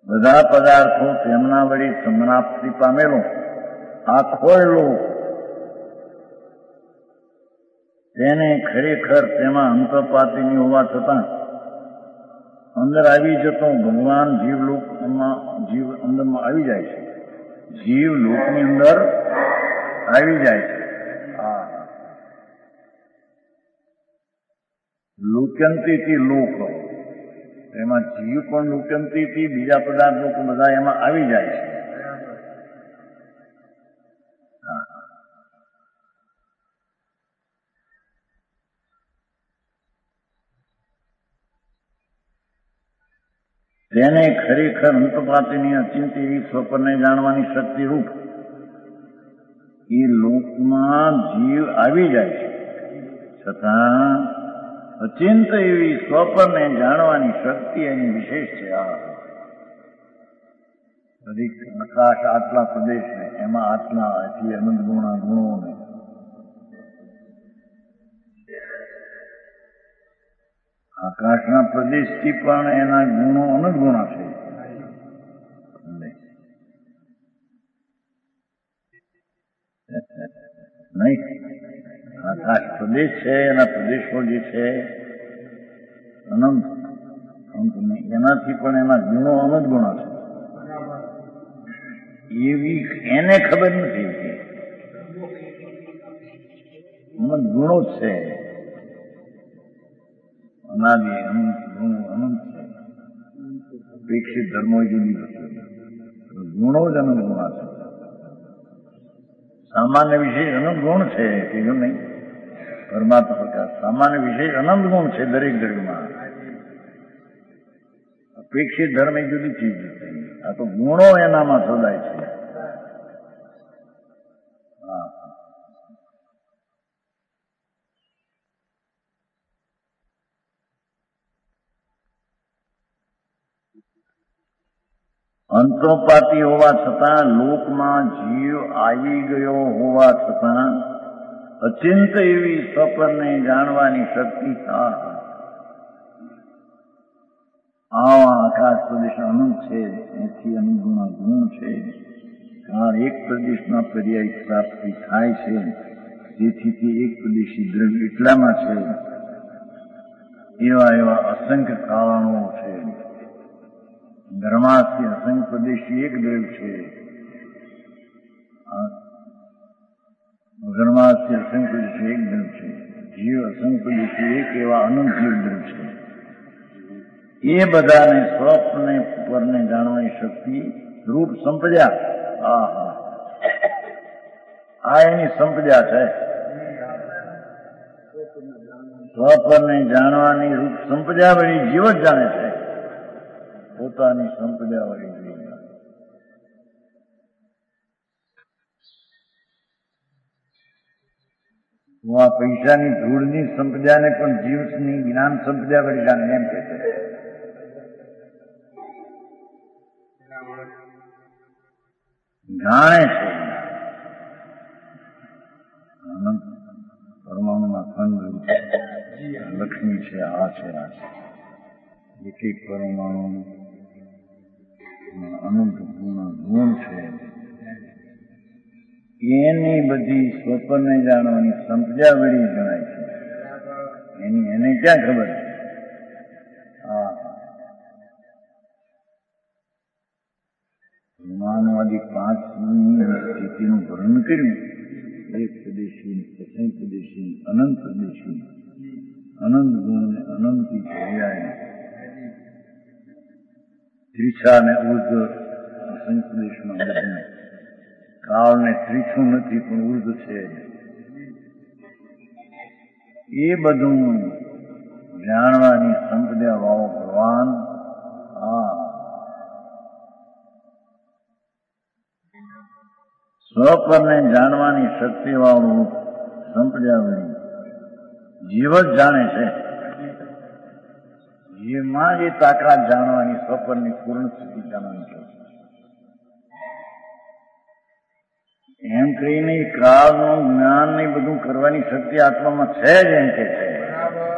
બધા પદાર્થો તેમના વળી સમાપ્તિ પામેલો આખો લોક તેને ખરેખર તેમાં અંતપાતીની હોવા છતાં અંદર આવી જતો ભગવાન જીવલોકમાં જીવ અંદરમાં આવી જાય છે, જીવ લોકની અંદર આવી જાય છે. લુક્યંતીથી લોક એમાં જીવ પણ લુક્યંતીથી બીજા પદાર્થ લોકો બધા એમાં આવી જાય છે. તેને ખરેખર અંતપાતીની અચિંત એવી સ્વપ્નને જાણવાની શક્તિ રૂપ એ લોકમાં જીવ આવી જાય છે, છતાં અચિંત એવી સ્વપ્નને જાણવાની શક્તિ એની વિશેષ છે. આકાશ આટલા પ્રદેશને એમાં આટલા એટલી અનંત ગુણા ગુણોને આકાશના પ્રદેશથી પણ એના ગુણો અનંત ગુણા છે. નહીં, આકાશ પ્રદેશ છે, એના પ્રદેશો જે છે અનંત એનાથી પણ એના ગુણો અનંત ગુણા છે. એવી એને ખબર નથી, અનંત ગુણો જ છે, અનાદિ અનંત ગુણો અનંત છે. અપેક્ષિત ધર્મો જુદી ગુણો જ અનંત ગુણા છે. સામાન્ય વિશેષ અનંત ગુણ છે, કીધું નહીં પરમાત્મા પ્રકાશ સામાન્ય વિશેષ અનંત ગુણ છે દરેક દ્રવ્યમાં. અપેક્ષિત ધર્મ એ જુદી ચીજ છે, આ તો ગુણો એનામાં સદાય છે. અંતોપાતી હોવા છતાં લોકમાં જીવ આવી ગયો હોવા છતાં અચિંત એવી સ્વપ્નને જાણવાની શક્તિ આકાશ પ્રદેશ અનંત છે, એથી અનુગુણા ગુણ છે. કારણ એક પ્રદેશના પર્યાય પ્રાપ્તિ થાય છે, જેથી તે એક પ્રદેશી દ્રવ્ય એટલામાં છે. એવા એવા અસંખ્ય કારણો છે. ધર્માથી અસંખ્ય પ્રદેશી એક દ્રવ્ય છે. ધર્માથી અસંખ્ય પ્રદેશી એક દ્રવ્ય છે. જીવ અસંખ્ય પ્રદેશી એક એવા અનંત જીવ દ્રવ્ય છે. એ બધાને સ્વપ્ને પરને જાણવાની શક્તિ રૂપ સંપદા આ એની સંપદા છે. સ્વપરને જાણવાની રૂપ સંપદા વળી જીવ જ જાણે છે, પોતાની સંપદા વળી જીવ. હું આ પૈસાની ધૂળની સંપદાને પણ જીવની જ્ઞાન સંપદા વળી જાણે એમ કે છે. જાણે છે અનંત પરમાણુમાં ખંડ લક્ષ્મી છે, આ છે, આ છે. એક એક પરમાણુ અનંત ગુણ છે. એની બધી સ્વપ્નને જાણવાની સંપદા વળી જણાય છે. એને ક્યાં ખબર? માનવાદી 5 સ્થિતિનું વર્ણન કર્યું. એક પ્રદેશી, અસંખ્ય પ્રદેશી, અનંત પ્રદેશી, અનંત ગુણ અનંતી પર્યાય, ત્રિછા ને ઉર્ધ અસંખ્ય પ્રદેશમાં બધું. કાળને ત્રીછું નથી પણ ઉર્ધ છે. એ બધું જાણવાની સંપદા વાળો ભગવાન સ્વપરને જાણવાની શક્તિ વાળું સંપદા વળી જીવ જ જાણે છે. જીવમાં જે તાકાત જાણવાની સ્વપરની પૂર્ણ સ્થિતિ જાણવાની છે. એમ કહીને કાળનું જ્ઞાન ને બધું કરવાની શક્તિ આત્મામાં છે જ એમ કે છે.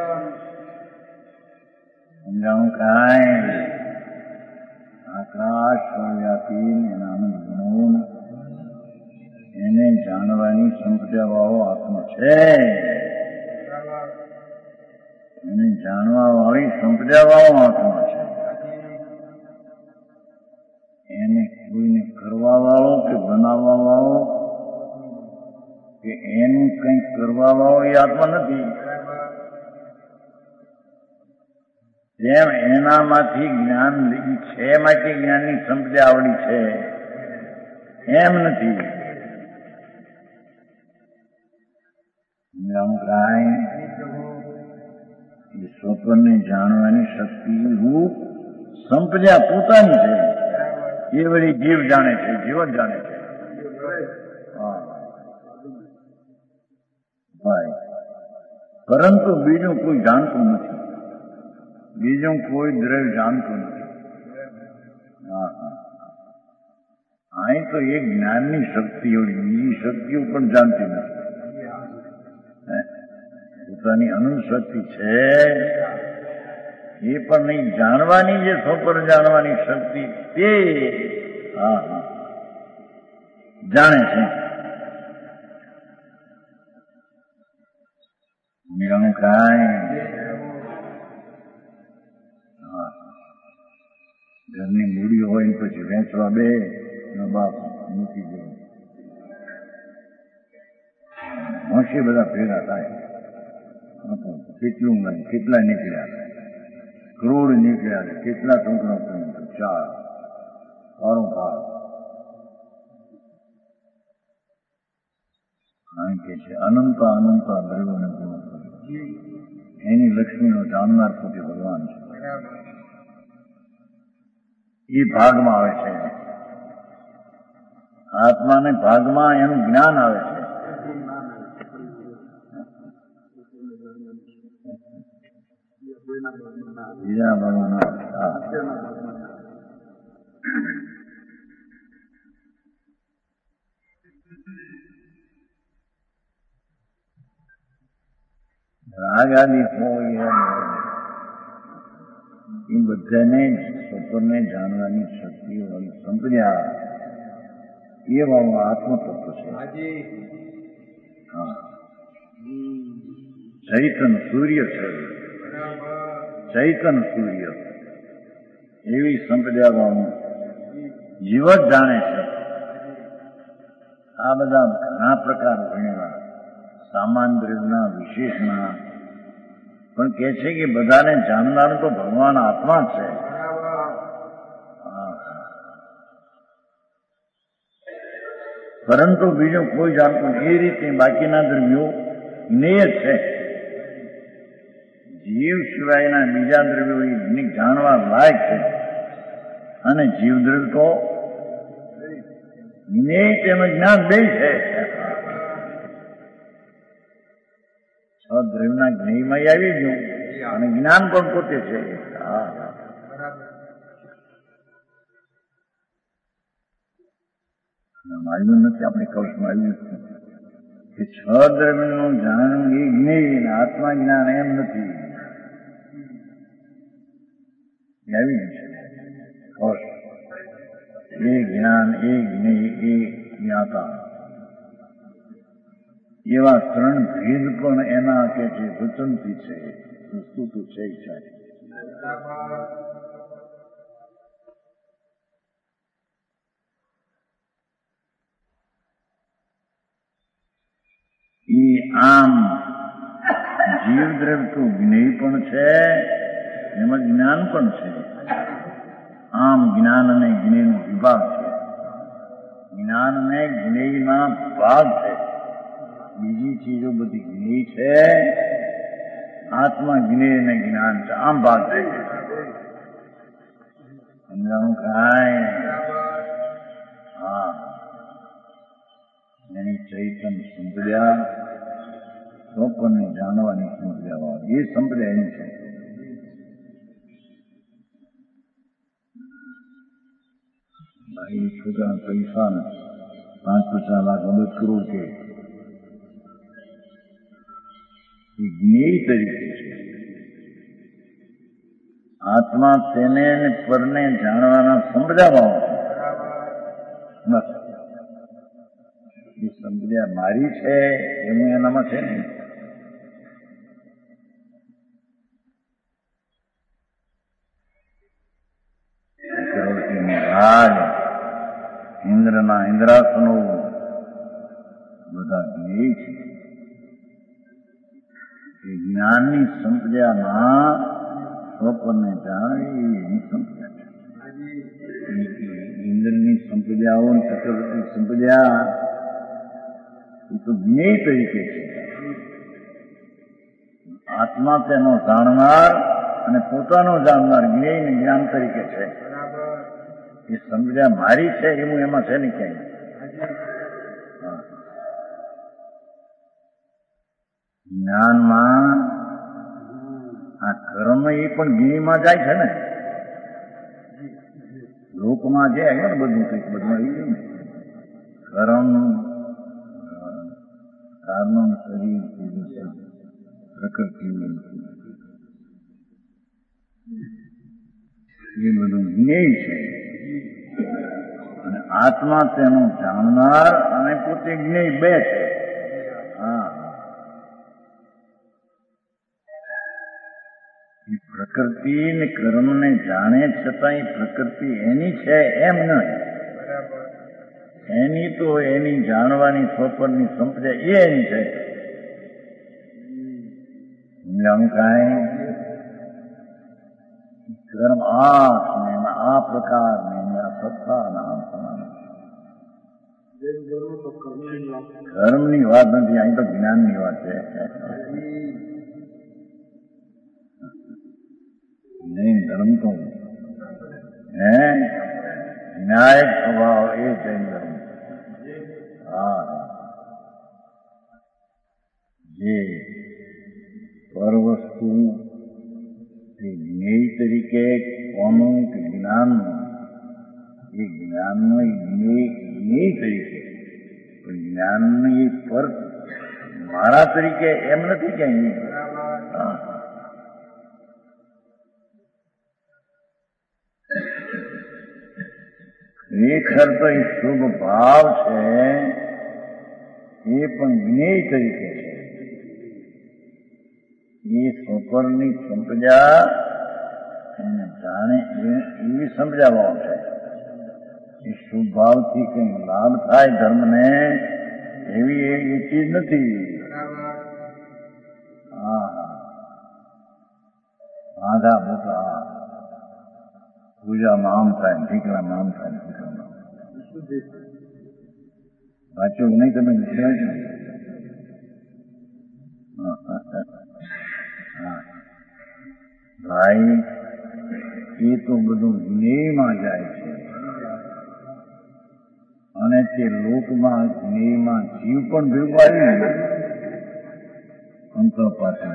સમજાણું કાંઈ? આ કાળ આ સર્વવ્યાપી એના અનંત ગુણો એને જાણવાની સંપ્રદાયવાળો આત્મા છે. એને જાણવા વાળી સંપ્રદાયવાળો આત્મા છે. એને કોઈને કરવા વાળો કે બનાવવા વાળો કે એનું કંઈક કરવા વાળો એ આત્મા નથી. જેમ એનામાંથી જ્ઞાન છે માટે જ્ઞાનની સંપદા આવડી છે એમ નથી. એ સ્વપ્નને જાણવાની શક્તિ રૂપ સંપદા પોતાની છે. એ વળી જીવ જાણે છે, જીવ જ જાણે છે. ભાઈ, પરંતુ બીજું કોઈ જાણતું નથી. બીજું કોઈ દ્રવ્ય જાણતું નથી. અહીં તો એક જ્ઞાનની શક્તિ હોય, બીજી શક્તિઓ પણ જાણતી નથી. પોતાની અનંત શક્તિ છે એ પણ નહીં જાણવાની, જે સ્વપ્ન જાણવાની શક્તિ તે જાણે છે. બીજાનું કાંઈ ઘરની મૂડી હોય ને પછી વેચવા બે બાપ મૂકી દે. હોશી બધા ભેગા થાય. કેટલું નહીં, કેટલા નીકળ્યા, કરોડ નીકળ્યા, કેટલા છોકરા ચાર સારો ભાગ. કારણ કે છે અનંતા અનંતા દ્રવ્યોને ગુણો એની લક્ષ્મીનો જાણનાર પોતે ભગવાન છે. એ ભાગમાં આવે છે. આત્માને ભાગમાં એનું જ્ઞાન આવે છે. બીજા ભાગમાં રાગ આદિ હોય એ બધાને સ્વપ્નને જાણવાની શક્તિ વાળી સંપ્રદાય એ વાળું આત્મતત્વ છે. ચૈતન સૂર્ય છે. ચૈતન સૂર્ય એવી સંપ્રદાય વાળું જીવ જ જાણે છે. આ બધા ઘણા પ્રકાર ભણેલા સામાન્ય દ્રવ્યના વિશેષના પણ કે છે કે બધાને જાણનાર તો ભગવાન આત્મા છે. પરંતુ બીજું કોઈ જાણતું એ રીતે બાકીના દ્રવ્યો જ્ઞેય છે. જીવ સિવાયના બીજા દ્રવ્યો એ જાણવા લાયક છે અને જીવ દ્રવ્ય તો જ્ઞેય તેમજ જ્ઞાન બે છે. દ્રવ્યના જ્ઞેયમાં આવી ગયું અને જ્ઞાન પણ પોતે છે. આવ્યું નથી, આપણે કૌશમાં આવ્યું કે છ દ્રવ્યનું જાણવું એ જ્ઞેય, આત્મા જ્ઞાન એમ નથી. આવી ગયું છે કૌશ. એ જ્ઞાન, એ જ્ઞેય, એ જ્ઞાતા એવા ત્રણ ભેદ પણ એના કે છે વચનથી છે, વસ્તુ છે ઈચ્છા. એ આમ જીવદ્રવ્ય તો જ્ઞેય પણ છે એમાં જ્ઞાન પણ છે. આમ જ્ઞાન અને જ્ઞેયનો વિભાગ છે. જ્ઞાન અને જ્ઞેયમાં ભાગ છે. બીજી ચીજો બધી જ્ઞેય છે. આત્મા જ્ઞેય અને જ્ઞાન છે. આમ ભાગ છે. સમજાવું કાંઈ? એની ચૈતન સંપ્રદાય સ્વપ્નને જાણવાની સંપ્રદાય એ સંપ્રદાય એની છે. ભાઈ છોકરા પૈસા 5-50 લાખ 2 કરોડ કે એ જ્ઞેય તરીકે છે. આત્મા તેને પરને જાણવાના સમજાવવા બસ. એ સમજ્યા મારી છે એનું એનામાં છે ને. રાજ ઇન્દ્રના ઇન્દ્રાસનો બધા જ્ઞેય છે. એ જ્ઞાનની સંપ્રદાયમાં સ્વપનને જાણવી એની સંપ્રદાય છે. ઇન્દ્રની સંપ્રદાયો ચક્રવર્તી સંપ્રદાય એ તો જ્ઞેય તરીકે છે. આત્મા તેનો જાણનાર અને પોતાનો જાણનાર જ્ઞેય ને જ્ઞાન તરીકે છે. એ સંપ્રદાય મારી છે એવું એમાં છે ને ક્યાંય. જ્ઞાનમાં આ કર્મ એ પણ જ્ઞેયમાં જાય છે ને. લોકમાં જે આવ્યું ને બધું કંઈક બધું આવી ગયું ને. કર્મ કારનું શરીર પ્રકૃતિ એ બધું જ્ઞેય છે. અને આત્મા તેનું જાણનાર અને પોતે જ્ઞેય બે છે. હા, એ પ્રકૃતિ ને કર્મને જાણે છતાં એ પ્રકૃતિ એની છે એમ નહીં. એની તો એની જાણવાની સ્વપનની સંપ્રદાય એ એની છે. સમજાણું કાંઈ? કર્મ આ પ્રકાર આ સત્તા નામ કર્મની વાત નથી, અહીં તો જ્ઞાનની વાત છે. નહીં ધર્મ તો ન્યાય સ્વભાવ એ જૈન ધર્મ. હા, જે પર વસ્તુ એ જ્ઞેય તરીકે કોનું કે જ્ઞાનનું, એ જ્ઞાનનો જ્ઞેય તરીકે, પણ જ્ઞાનની એ પર મારા તરીકે એમ નથી ક્યાંય. ખરેખર તો એ શુભ ભાવ છે એ પણ જ્ઞેય તરીકે છે. એ સ્વપરની સંપ્રદાય જાણે એવી સમજાવવા છે. એ શુભ ભાવથી કંઈ લાભ થાય ધર્મને એવી એ ચીજ નથી. હા, આધા મોટા પૂજામાં આમ થાય, ઢીકલામાં આમ થાય, ઢીકલામાં વાંચ્યું નહીં તમે? ભાઈ એ તો બધું જ્ઞેયમાં જાય છે. અને તે લોકમાં જ્ઞેયમાં જીવ પણ ભેગું આવ્યું અંતપાતી.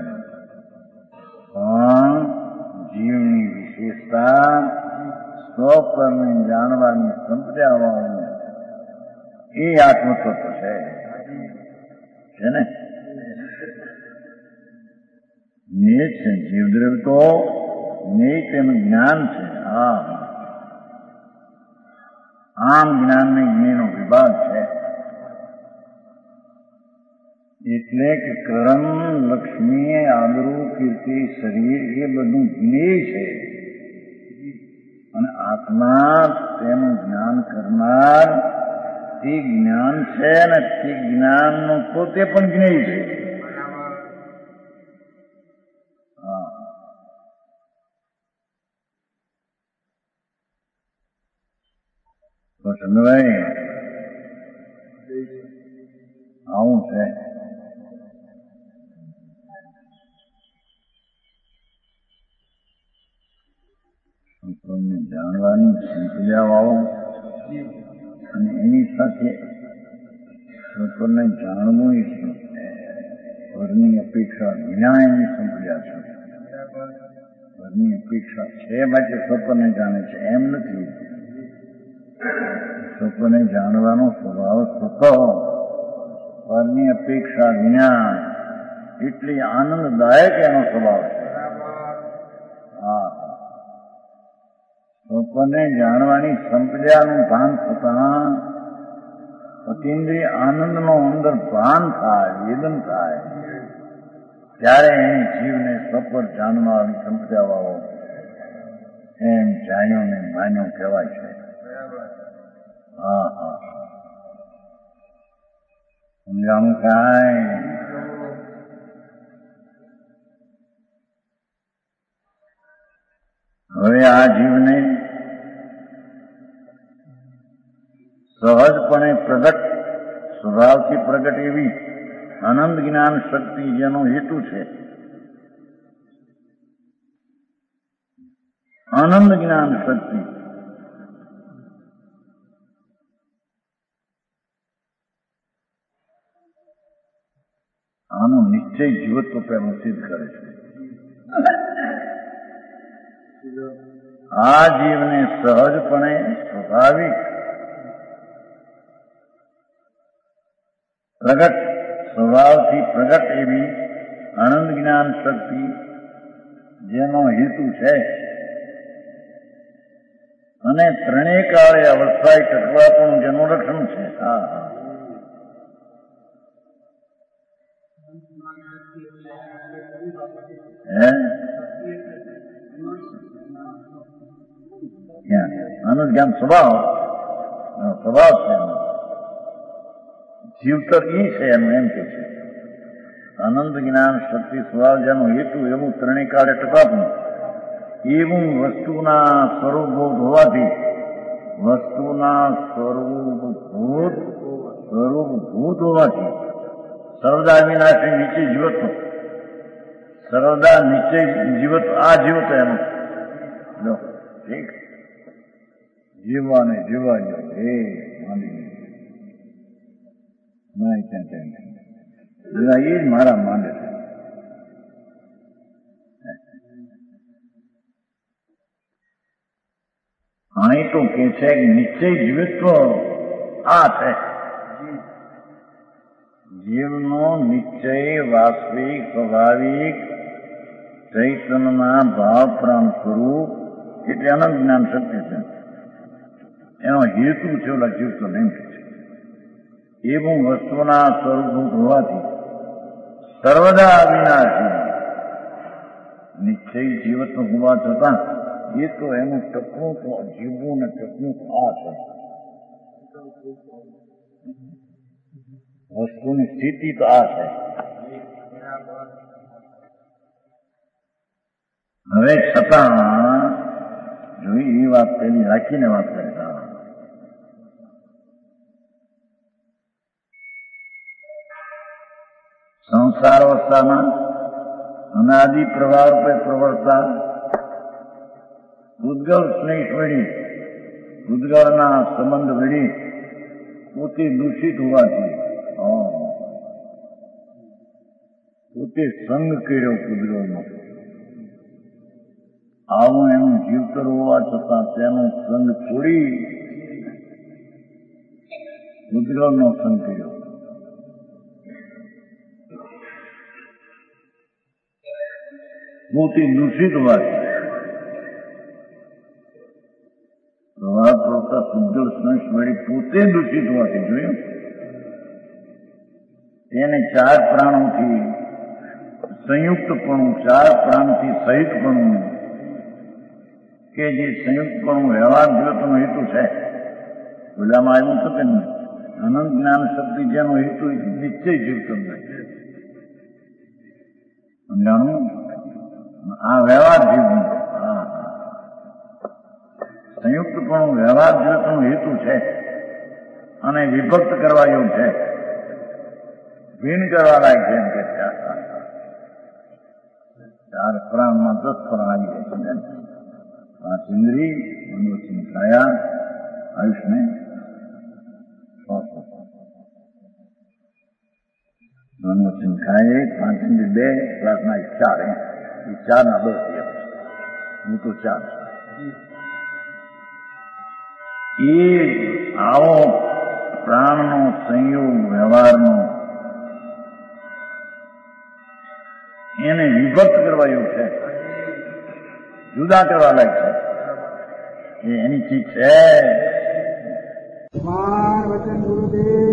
પણ જીવની વિશેષતા સ્વકર્મને જાણવાની સંપ્રદાય એ આત્મતત્વ છે ને. જ્ઞેય છે જીવદ્રવ્ય તો જ્ઞેય તેનું જ્ઞાન છે. હા, આમ જ્ઞાન ને જ્ઞેયનો વિભાગ છે. એટલે કે કર્મ, લક્ષ્મી, આબરૂ, કીર્તિ, શરીર એ બધું જ્ઞેય છે. અને આત્મા તેનું જ્ઞાન કરનાર તે જ્ઞાન છે ને તે જ્ઞાનનું પોતે પણ જ્ઞેય છે. સમજાય? આવું છે. જાણવાની સંપ્રદાયવાળો અને એની સાથે સ્વપનને જાણવું એ પરની અપેક્ષા વિના એની સંપ્રદાય છે. પરની અપેક્ષા છે માટે સ્વપનને જાણે છે એમ નથી. સ્વપનને જાણવાનો સ્વભાવ સ્વતઃ પરની અપેક્ષા વિના એટલી આનંદદાયક એનો સ્વભાવ છે. હા, આપણને જાણવાની સંપદાનું ભાન થતાં અતિન્દ્રિય આનંદનો અંદર ભાન થાય, વેદન થાય, ત્યારે એની જીવને સફળ જાણવાની સંપદા વાળો એમ જાણ્યો ને માન્યો કહેવાય છે. હા હા, સમજાણું કાંઈ? હવે આ જીવને સહજપણે પ્રગટ, સ્વભાવથી પ્રગટ એવી આનંદ જ્ઞાન શક્તિ જેનો હેતુ છે, આનંદ જ્ઞાન શક્તિ આનો નિશ્ચય જીવત્વ પેલું સિદ્ધ કરે છે. આ જીવને સહજપણે સ્વાભાવિક પ્રગટ, સ્વભાવથી પ્રગટ એવી આનંદ જ્ઞાન શક્તિ જેનો હેતુ છે અને ત્રણેય કાળે અવસ્થાએ ટકવાપણું જેનું લક્ષણ છે. હા હા, આનંદ જ્ઞાન સ્વભાવ છે, જીવતર ઈ છે એનું, એમ કે છે. આનંદ જ્ઞાન શક્તિ સ્વભાવ જેનું હેતુ એવું ત્રણેય કાળે ટકાપણું એવું વસ્તુના સ્વરૂપભૂત હોવાથી, વસ્તુના સ્વરૂપભૂત હોવાથી સર્વદા વિનાશી નીચે જીવત્વ, સર્વદા નીચે જીવત્વ, આ જીવત એનું ઠીક જીવવાને જીવાયો એ માંડી એ જ મારા માંડે છે. અહીં તો કે છે કે નિશ્ચય જીવત્વ આ છે. જીવનો નિશ્ચય વાસ્તવિક સ્વાભાવિક ચૈતન્યના ભાવ પ્રાણ સ્વરૂપ એટલે અનંત જ્ઞાન શક્તિ છે. એનો હેતુ છે ઓલા જીવતો નહીં છે. એવું વસ્તુના સ્વરૂપભૂત હોવાથી સર્વદા અવિનાશી નિશ્ચય જીવત્વ હોવા છતાં એ તો એનું ટકવું તો જીવવું ને ટકવું તો આ છે. વસ્તુની સ્થિતિ તો આ છે. હવે છતાં જોઈ એ વાત પેલી રાખીને વાત કરે. સંસાર અવસ્થામાં અનાદિ પ્રવાહ રૂપે પ્રવર્તતા ઉદ્ગલ સ્નેહ વળી, ઉદ્ગલના સંબંધ વળી પોતે દૂષિત હોવાથી પોતે સંગ કર્યો ઉદ્ગલનો. આવું એનું જીવતર હોવા છતાં તેનો સંગ છોડી ઉદ્ગલનો સંગ કર્યો. પોતે દૂષિત હોવાથી પ્રવાહ પ્રવર્તતા ઉદ્ગલ સ્નેહ વળી પોતે દૂષિત હોવાથી જોયું તેને ચાર પ્રાણોથી સંયુક્તપણું, ચાર પ્રાણથી સહિતપણું કે જે સંયુક્તપણું વ્યવહાર જીવતનો હેતુ છે. પેલામાં આવ્યું છે કે અનંત જ્ઞાન શક્તિ જેનો હેતુ નિશ્ચય જીવતો નથી. સમજાણું? આ વ્યવહાર જીવનું સંયુક્તપણું વ્યવહાર જીવતનો હેતુ છે અને વિભક્ત કરવા એવું છે, ભીન કરવા લાયક છે. એમ કે ચાર પ્રાણમાં 10 પ્રાણ આવી જાય છે. 5 ઇન્દ્રિય, મનોવચન કાયા, આયુષને મનોવચન કાય 5 ઇન્દ્રિય 2, પ્રાર્થના 4. એ 4 ના 10 હું તો 4. એ આવો પ્રાણનો સંયોગ વ્યવહારનો એને વિભક્ત કરવા એવું છે, જુદા કરવા લાયક છે. એ એની ચીજ છે. વચન ગુરુદેવ